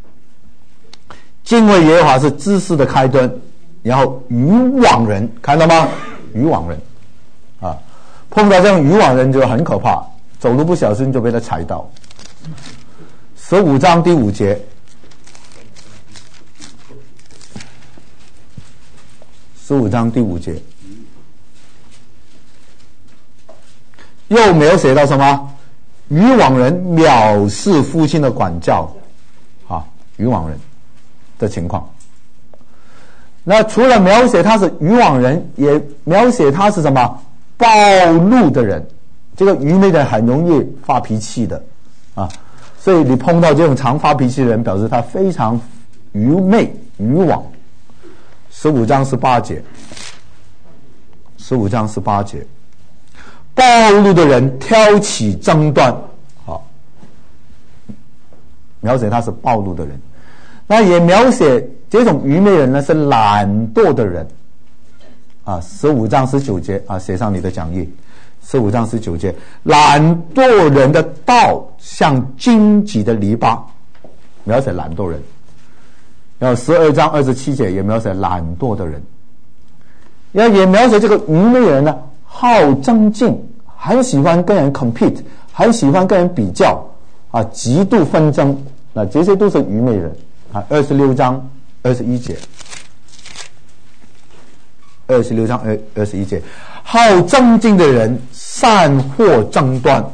敬畏耶和华是知识的开端，然后愚妄人，看到吗？愚妄人啊。碰到这样愚妄人就很可怕，走路不小心就被他踩到。十五章第五节，十五章第五节，又描写到什么？愚妄人藐视父亲的管教，啊，愚妄人的情况。那除了描写他是愚妄人，也描写他是什么？暴怒的人。这个愚昧的人很容易发脾气的啊，所以你碰到这种常发脾气的人，表示他非常愚昧愚妄。十五章十八节，十五章十八节，暴怒的人挑起争端，好，描写他是暴怒的人。那也描写这种愚昧人呢是懒惰的人啊，十五章十九节啊，写上你的讲义。十五章十九节，懒惰人的道像荆棘的篱笆，描写懒惰人。然后十二章二十七节也描写懒惰的人，然后也描写这个愚昧人呢，好争竞，很喜欢跟人 compete， 很喜欢跟人比较啊，极度纷争，那这些都是愚昧人啊。二十六章二十一节，二十六章二二十一节，好争竞的人散获争端，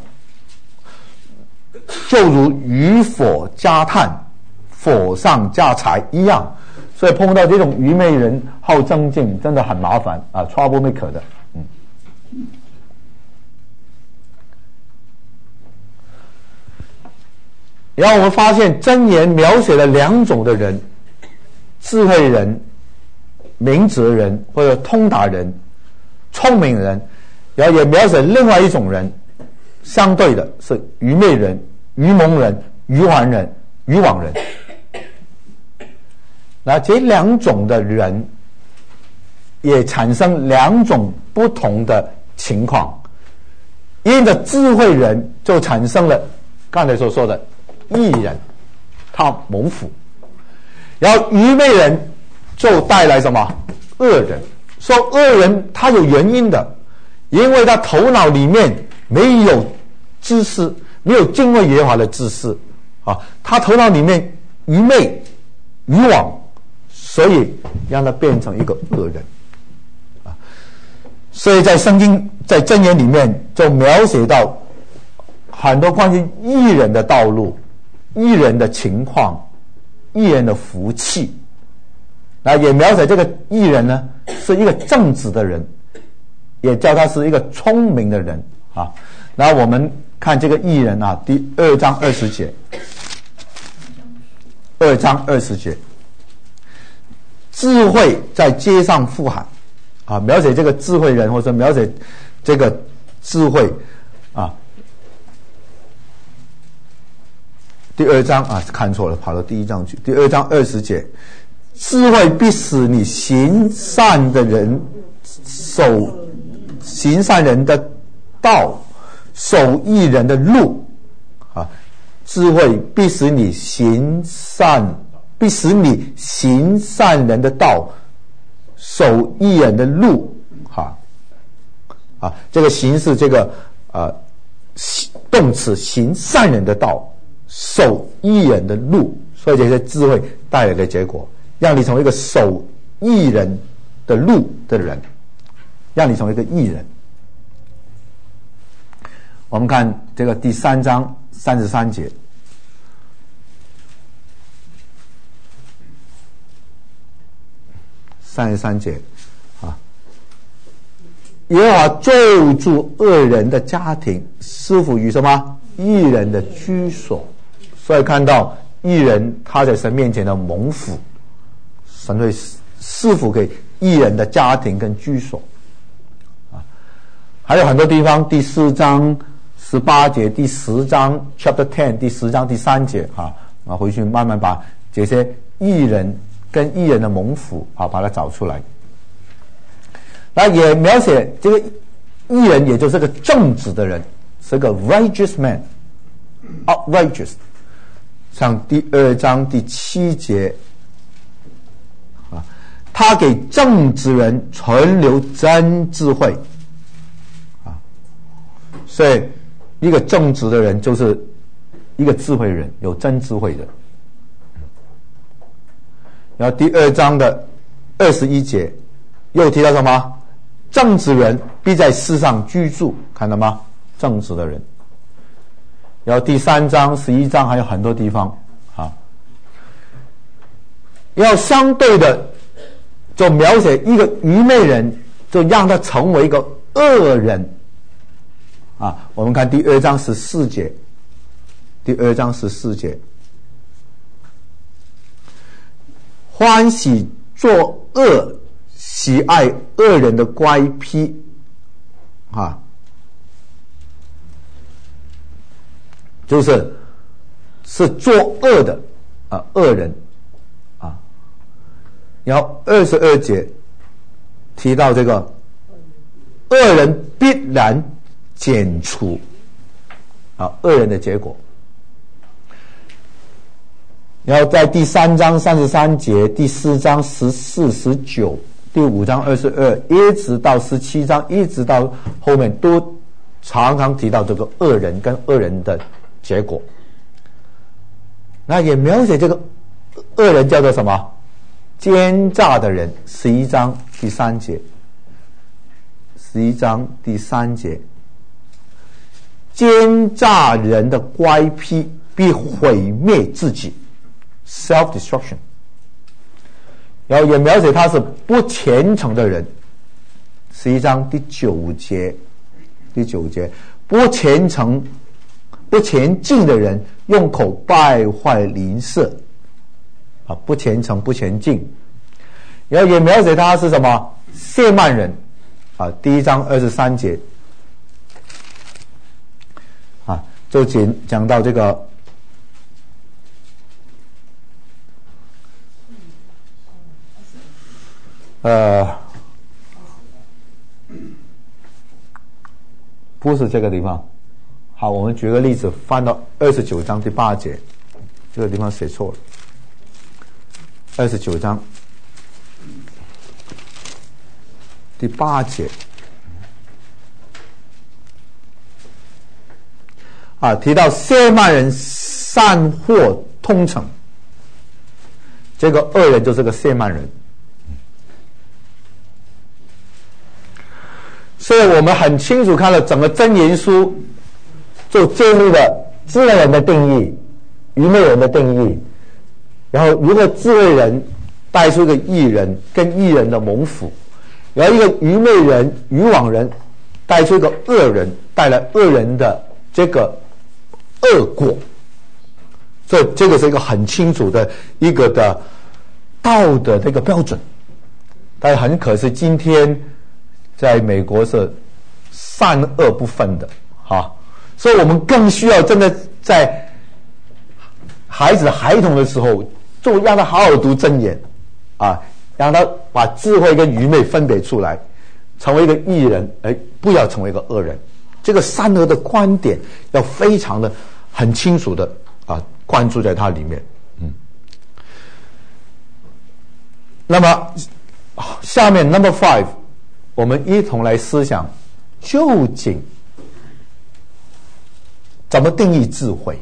就如渔火加炭，火上加柴一样。所以碰到这种愚昧人好争竞，真的很麻烦啊 ，troublemaker 的。嗯。然后我们发现箴言描写了两种的人：智慧人、明哲人或者通达人、聪明人。然后也描写另外一种人，相对的是愚昧人、愚蒙人、愚顽人、愚妄人。那这两种的人也产生两种不同的情况。因着智慧人就产生了刚才所说的义人，他蒙福；然后愚昧人就带来什么恶人。说恶人他有原因的，因为他头脑里面没有知识，没有敬畏耶和华的知识啊，他头脑里面愚昧愚妄，所以让他变成一个恶人啊。所以在圣经在箴言里面就描写到很多关于义人的道路、义人的情况、义人的福气。 啊，也描写这个义人呢是一个正直的人，也叫他是一个聪明的人啊。然后我们看这个义人啊，第二章二十节，二章二十节，智慧在街上呼喊啊，描写这个智慧人，或者描写这个智慧啊。第二章啊，看错了，跑到第一章去。第二章二十节，智慧必使你行善的人守行善人的道，守义人的路啊。智慧必使你行善，必使你行善人的道，守义人的路哈啊。这个行是这个呃动词，行善人的道，守义人的路，所以这些智慧带来的结果，让你成为一个守义人的路的人，让你成为一个义人。我们看这个第三章三十三节，三十三节啊，耶和华咒诅恶人的家庭，赐福于什么？义人的居所。所以看到义人他在神面前的蒙福，神会赐福给义人的家庭跟居所啊。还有很多地方，第四章十八节，第十章 chapter ten 第十章第三节啊，啊回去慢慢把这些义人跟义人的蒙福啊把它找出来。那也描写这个义人，也就是个正直的人，是个 righteous man outrighteous。像第二章第七节啊，他给正直人存留真智慧啊，所以一个正直的人就是一个智慧人，有真智慧的。然后第二章的二十一节又提到什么？正直人必在世上居住，看到吗？正直的人。然后第三章十一章还有很多地方啊，要相对的就描写一个愚昧人，就让他成为一个恶人啊。我们看第二章十四节，第二章十四节，欢喜作恶，喜爱恶人的乖僻啊，就是是作恶的啊恶人啊。然后二十二节提到这个恶人必然剪除啊恶人的结果。然后在第三章三十三节，第四章十四、十九，第五章二十二，一直到十七章，一直到后面都常常提到这个恶人跟恶人的结果。那也描写这个恶人叫做什么？奸诈的人，十一章第三节，十一章第三节，奸诈人的乖僻必毁灭自己 ，self-destruction。然后也描写他是不虔诚的人，十一章第九节，第九节，不虔诚、不前进的人，用口败坏邻舍，啊，不虔诚、不前进。然后也描写他是什么？亵慢人，啊，第一章二十三节，啊，就讲讲到这个。呃，不是这个地方。好，我们举个例子，翻到二十九章第八节，这个地方写错了。二十九章第八节啊，提到亵慢人散货通城，这个恶人就是个亵慢人。所以我们很清楚看了整个箴言书，就建立了智慧人的定义、愚昧人的定义，然后如何智慧人带出一个义人跟义人的蒙福，然后一个愚昧人愚妄人带出一个恶人，带来恶人的这个恶果。所以这个是一个很清楚的一个的道德的一个标准。但很可惜今天在美国是善恶不分的啊，所以我们更需要真的在孩子孩童的时候，就让他好好读箴言啊，让他把智慧跟愚昧分别出来，成为一个义人，哎，不要成为一个恶人。这个善恶的观点要非常的很清楚的啊，关注在它里面。嗯，那么下面 number five， 我们一同来思想，究竟怎么定义智慧？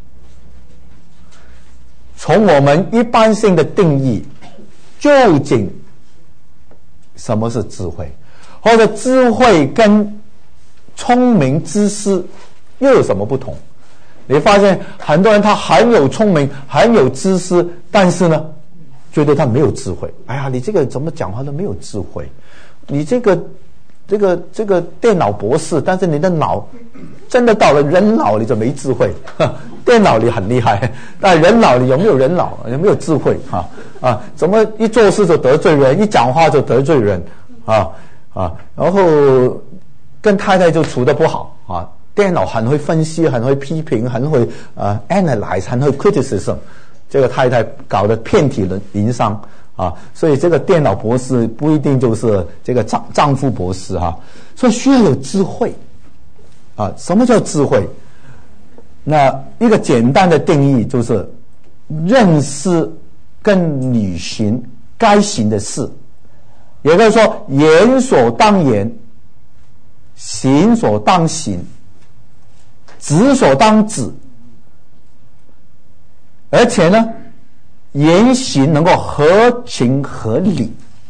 从我们一般性的定义，究竟什么是智慧？或者智慧跟聪明知识又有什么不同？你发现很多人他很有聪明，很有知识，但是呢，觉得他没有智慧。哎呀，你这个怎么讲话都没有智慧，你这个这个这个电脑博士，但是你的脑真的到了人脑你就没智慧。电脑里很厉害，但人脑里有没有人脑？有没有智慧？啊啊，怎么一做事就得罪人，一讲话就得罪人啊啊，然后跟太太就处得不好啊。电脑很会分析，很会批评，很会呃 analyze， 很会 criticism， 这个太太搞得遍体鳞伤啊。所以这个电脑博士不一定就是这个丈丈夫博士哈、啊，所以需要有智慧啊。什么叫智慧？那一个简单的定义就是认识跟履行该行的事，也就是说言所当言，行所当行，止所当止，而且呢言行能够合情合理，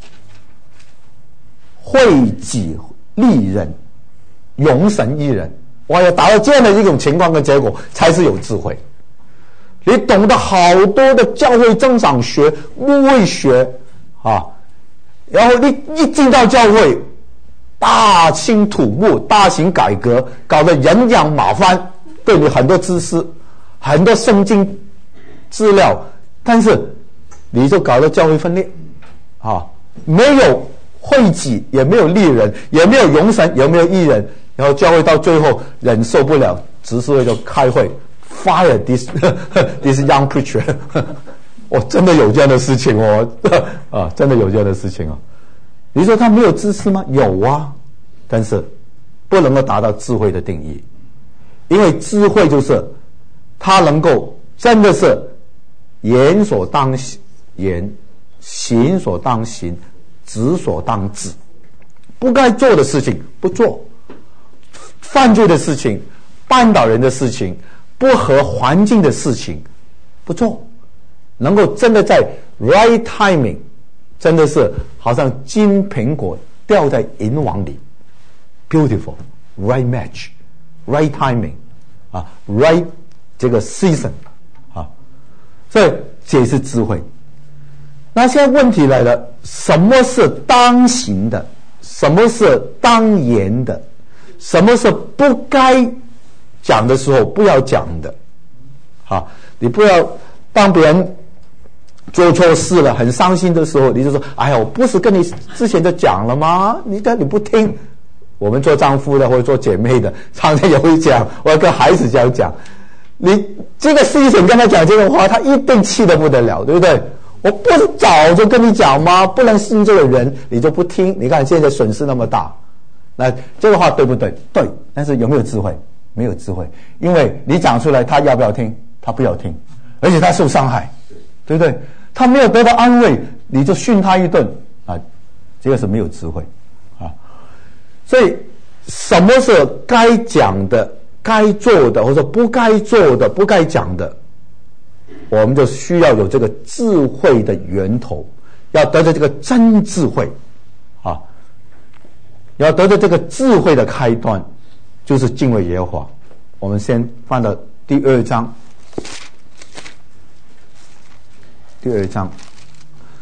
惠己利人，容神益人。我要达到这样的一种情况跟结果，才是有智慧。你懂得好多的教会增长学、牧会学啊，然后你一进到教会，大兴土木、大型改革，搞得人仰马翻，对你很多知识、很多圣经资料，但是你就搞得教会分裂啊，没有惠己，也没有利人，也没有容神，也没有益人。然后教会到最后忍受不了，执事会就开会 fire this this young preacher 哦，真的有这样的事情哦啊，真的有这样的事情哦。你说他没有知识吗？有啊，但是不能够达到智慧的定义，因为智慧就是他能够真的是言所当言，行所当行，止所当止，不该做的事情不做，犯罪的事情、绊倒人的事情、不合环境的事情不做，能够真的在 right timing， 真的是好像金苹果掉在银网里 ，beautiful right match right timing 啊 right 这个 season 啊，所以这是智慧。那现在问题来了，什么是当行的？什么是当言的？什么是不该讲的时候不要讲的？好，你不要当别人做错事了很伤心的时候，你就说：“哎呀，我不是跟你之前就讲了吗？你但你不听。”我们做丈夫的或者做姐妹的，常常也会讲，我要跟孩子这样讲。你这个事情跟他讲这种话，他一定气得不得了，对不对？我不是早就跟你讲吗？不能信这个人，你就不听。你看现在损失那么大。那这个话对不对？对，但是有没有智慧？没有智慧，因为你讲出来，他要不要听？他不要听，而且他受伤害，对不对？他没有得到安慰，你就训他一顿啊，这个是没有智慧啊。所以，什么是该讲的、该做的，或者不该做的、不该讲的，我们就需要有这个智慧的源头，要得到这个真智慧啊。要得到这个智慧的开端，就是敬畏耶和华。我们先翻到第二章，第二章，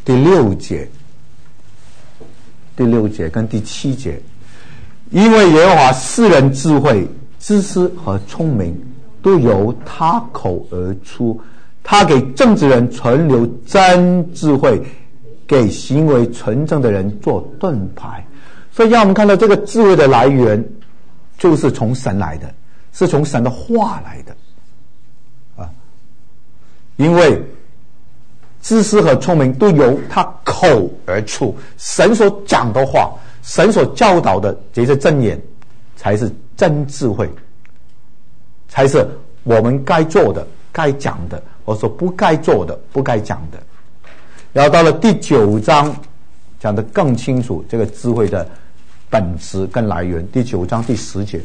第六节，第六节跟第七节，因为耶和华赐人智慧、知识和聪明，都由他口而出。他给正直人存留真智慧，给行为纯正的人做盾牌。所以让我们看到这个智慧的来源就是从神来的，是从神的话来的啊！因为知识和聪明都由他口而出，神所讲的话，神所教导的这些真言，才是真智慧，才是我们该做的、该讲的，或者说不该做的、不该讲的。然后到了第九章，讲得更清楚这个智慧的本质跟来源。第九章第十节，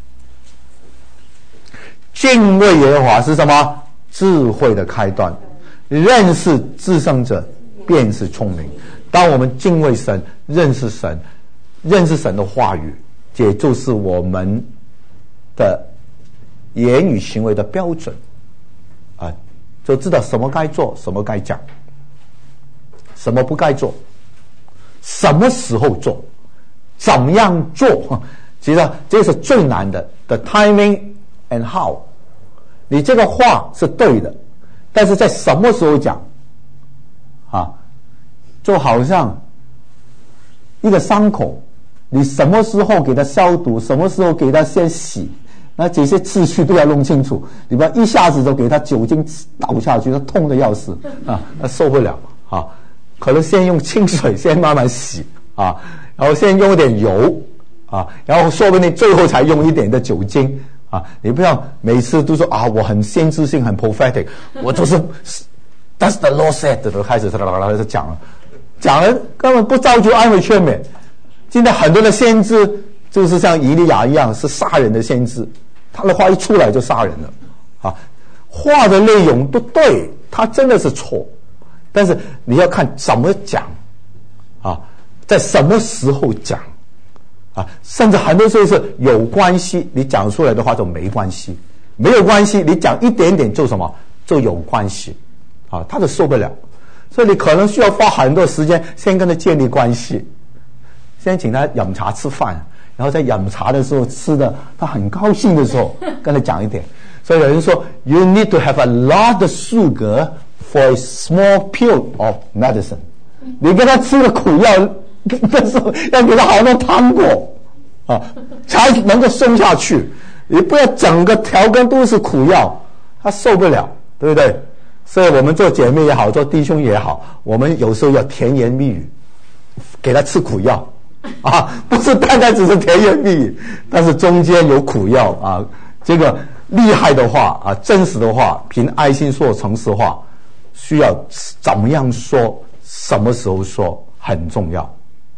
敬畏耶和华是什么？智慧的开端。认识至圣者便是聪明。当我们敬畏神、认识神、认识神的话语，也就是我们的言语行为的标准啊，就知道什么该做，什么该讲，什么不该做，什么时候做，怎么样做。其实这是最难的 ，the timing and how。你这个话是对的，但是在什么时候讲啊？就好像一个伤口，你什么时候给它消毒，什么时候给它先洗，那这些次序都要弄清楚。你不要一下子就给它酒精倒下去，它痛得要死啊，那受不了啊。可能先用清水先慢慢洗啊，然后先用一点油啊，然后说不定最后才用一点的酒精。啊，你不要每次都说啊，我很先知性，很 prophetic， 我就是 that's the Lord said 都开始就讲了，讲了根本不造就安慰劝勉。现在很多的先知就是像以利亚一样，是杀人的先知，他的话一出来就杀人了。啊，话的内容都对，他真的是错，但是你要看怎么讲，啊，在什么时候讲。啊，甚至很多时候是有关系，你讲出来的话就没关系；没有关系，你讲一点点就什么就有关系。啊，他就受不了，所以你可能需要花很多时间先跟他建立关系，先请他饮茶吃饭，然后在饮茶的时候吃的他很高兴的时候跟他讲一点。所以有人说 ，You need to have a lot of sugar for a small pill of medicine。你跟他吃个苦药。但是要给他好多糖果啊，才能够松下去。你不要整个调羹都是苦药，他受不了，对不对？所以我们做姐妹也好，做弟兄也好，我们有时候要甜言蜜语，给他吃苦药啊，不是单单只是甜言蜜语，但是中间有苦药啊。这个厉害的话啊，真实的话，凭爱心说诚实话，需要怎么样说，什么时候说，很重要。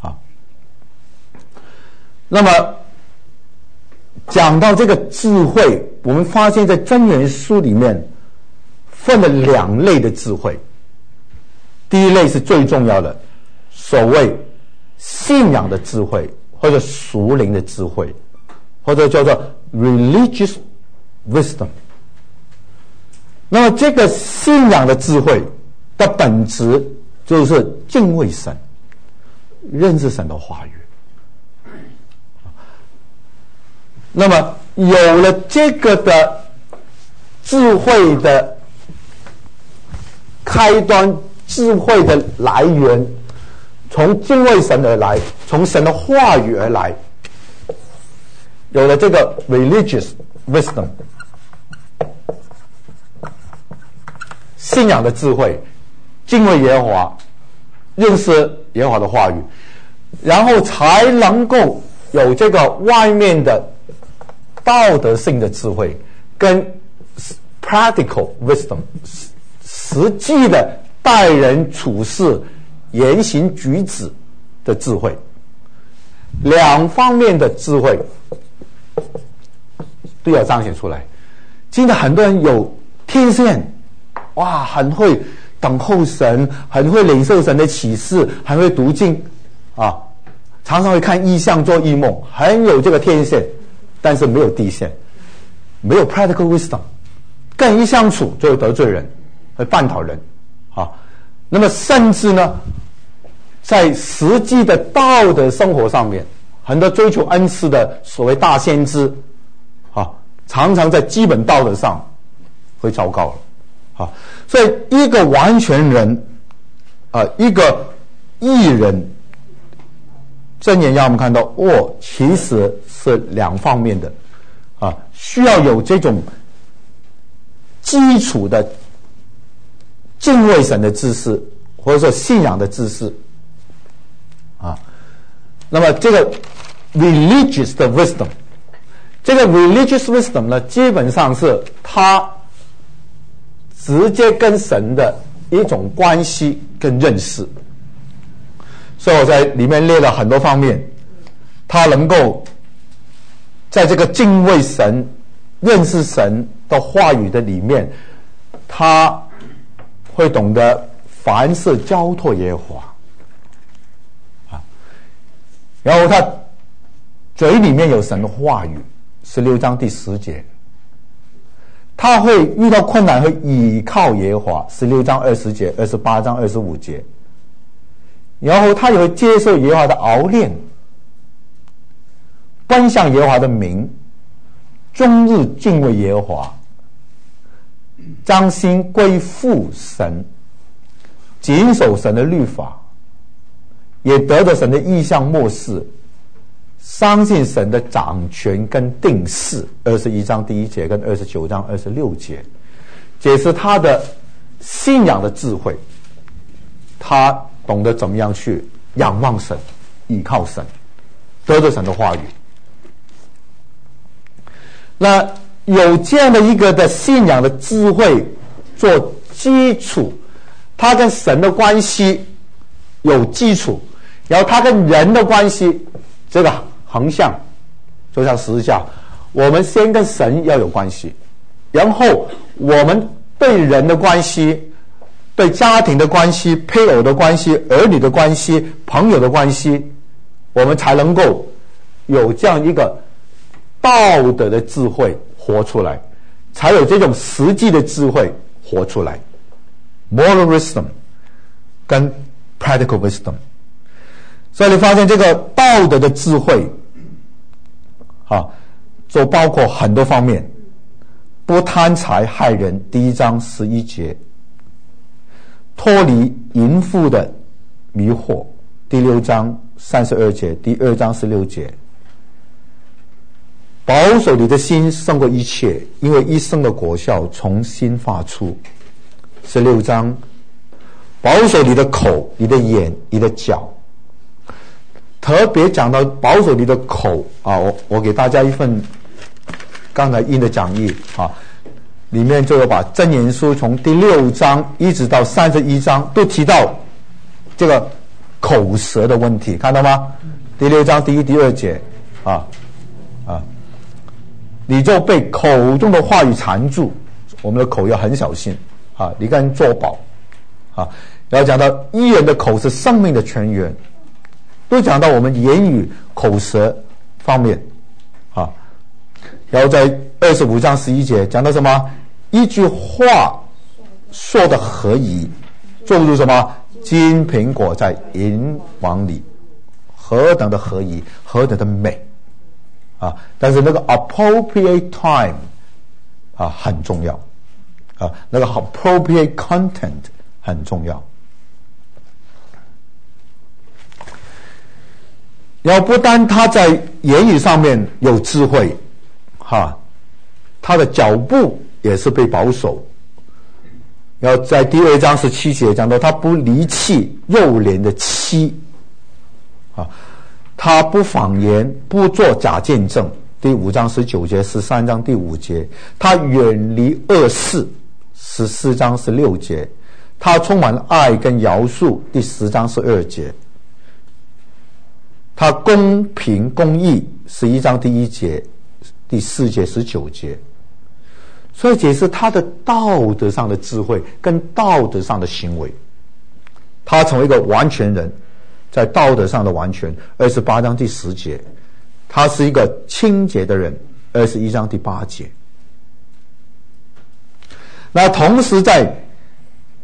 那么讲到这个智慧，我们发现在箴言书里面分了两类的智慧。第一类是最重要的，所谓信仰的智慧，或者属灵的智慧，或者叫做 religious wisdom。那么这个信仰的智慧的本质就是敬畏神，认识神的话语。那么有了这个的智慧的开端，智慧的来源从敬畏神而来，从神的话语而来，有了这个 religious wisdom 信仰的智慧，敬畏耶和华，认识耶和华的话语，然后才能够有这个外面的道德性的智慧跟 practical wisdom 实际的待人处事言行举止的智慧，两方面的智慧都要彰显出来。今天很多人有天线，哇，很会等候神，很会领受神的启示，很会读经啊，常常会看异象做异梦，很有这个天线，但是没有底线，没有 practical wisdom， 跟人一相处就会得罪人，会绊倒人啊。 那么甚至呢，在实际的道德生活上面，很多追求恩赐的所谓大先知啊，常常在基本道德上会糟糕了啊。所以一个完全人啊，一个义人，箴言让我们看到哦，其实是两方面的啊，需要有这种基础的敬畏神的知识，或者说信仰的知识啊。那么这个 religious 的 wisdom， 这个 religious wisdom 呢，基本上是他直接跟神的一种关系跟认识。所以我在里面列了很多方面，他能够在这个敬畏神、认识神的话语的里面，他会懂得凡事交托耶和华啊。然后他嘴里面有神的话语，十六章第十节，他会遇到困难会倚靠耶和华，十六章二十节、二十八章二十五节。然后他也会接受耶和华的熬炼，奔向耶和华的名，终日敬畏耶和华，将心归附神，谨守神的律法，也得着神的意象默示，相信神的掌权跟定势，二十一章第一节跟二十九章二十六节，解释他的信仰的智慧，他懂得怎么样去仰望神，依靠神，得着神的话语。那有这样的一个的信仰的智慧做基础，他跟神的关系有基础，然后他跟人的关系这个横向就像十字架，我们先跟神要有关系，然后我们对人的关系，对家庭的关系、配偶的关系、儿女的关系、朋友的关系，我们才能够有这样一个道德的智慧活出来，才有这种实际的智慧活出来。 moral wisdom 跟 practical wisdom。 所以你发现这个道德的智慧啊，就包括很多方面，不贪财害人，第一章十一节，脱离淫妇的迷惑，第六章三十二节，第二章十六节，保守你的心胜过一切，因为一生的果效从心发出，十六章，保守你的口、你的眼、你的脚，特别讲到保守你的口啊，我我给大家一份刚才印的讲义啊，里面就有把箴言书从第六章一直到三十一章都提到这个口舌的问题，看到吗？第六章第一、第二节啊啊，你就被口中的话语缠住，我们的口要很小心啊，你跟人作保啊。然后讲到义人的口是生命的泉源，都讲到我们言语口舌方面啊。然后在二十五章十一节讲到什么？一句话说的合宜，做出什么？金苹果在银网里，何等的合宜，何等的美啊！但是那个 appropriate time 啊很重要啊，那个 appropriate content 很重要。然后不单他在言语上面有智慧哈，他的脚步也是被保守。然后在第二章十七节讲到他不离弃幼年的妻啊，他不谎言，不做假见证，第五章十九节，十三章第五节，他远离恶事，十四章十六节，他充满爱跟饶恕，第十章十二节，他公平公义，十一章第一节，第四节十九节。所以解释他的道德上的智慧跟道德上的行为，他成为一个完全人，在道德上的完全，二十八章第十节，他是一个清洁的人，二十一章第八节。那同时在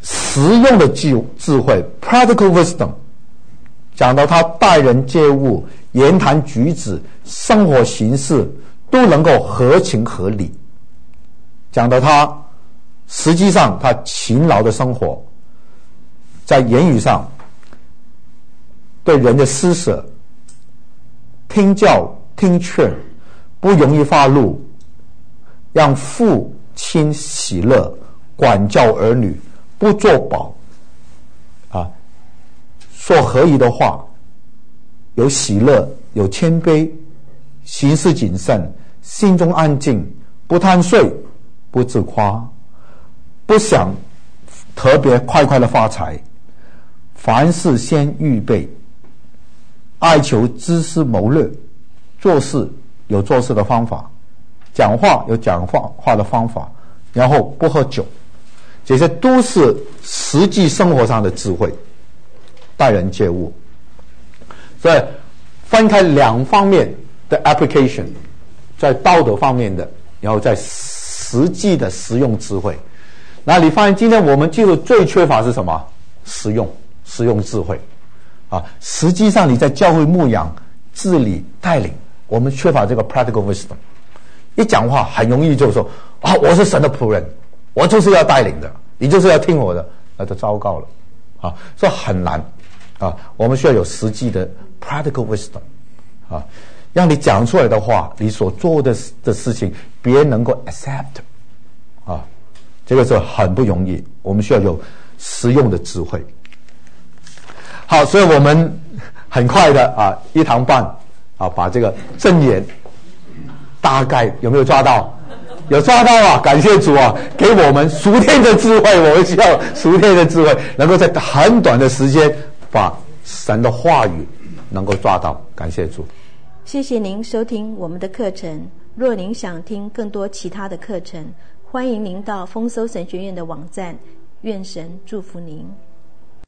实用的智智慧 practical wisdom， 讲到他待人接物、言谈举止、生活形式都能够合情合理，讲到他实际上他勤劳的生活，在言语上对人的施舍、听教听劝，不容易发怒，让父亲喜乐，管教儿女，不作保啊，说合宜的话，有喜乐，有谦卑，行事谨慎，心中安静，不贪睡，不自夸，不想特别快快的发财，凡事先预备，爱求知识谋略，做事有做事的方法，讲话有讲话话的方法，然后不喝酒，这些都是实际生活上的智慧，待人接物。所以分开两方面的 application， 在道德方面的，然后在实际的实用智慧。那你发现今天我们记住最缺乏是什么？实用实用智慧啊！实际上你在教会牧养、治理、带领，我们缺乏这个 practical wisdom。一讲话很容易就说啊，我是神的仆人，我就是要带领的，你就是要听我的，那就糟糕了啊！所以很难啊！我们需要有实际的 practical wisdom 啊，让你讲出来的话，你所做的的事情，别人能够 accept 啊，这个是很不容易。我们需要有实用的智慧。好，所以我们很快的啊，一堂半啊，把这个箴言大概有没有抓到？有抓到啊！感谢主啊，给我们属天的智慧。我们需要属天的智慧，能够在很短的时间把神的话语能够抓到。感谢主。 谢谢您收听我们的课程。若您想听更多其他的课程，欢迎您到丰收神学院的网站。愿神祝福您。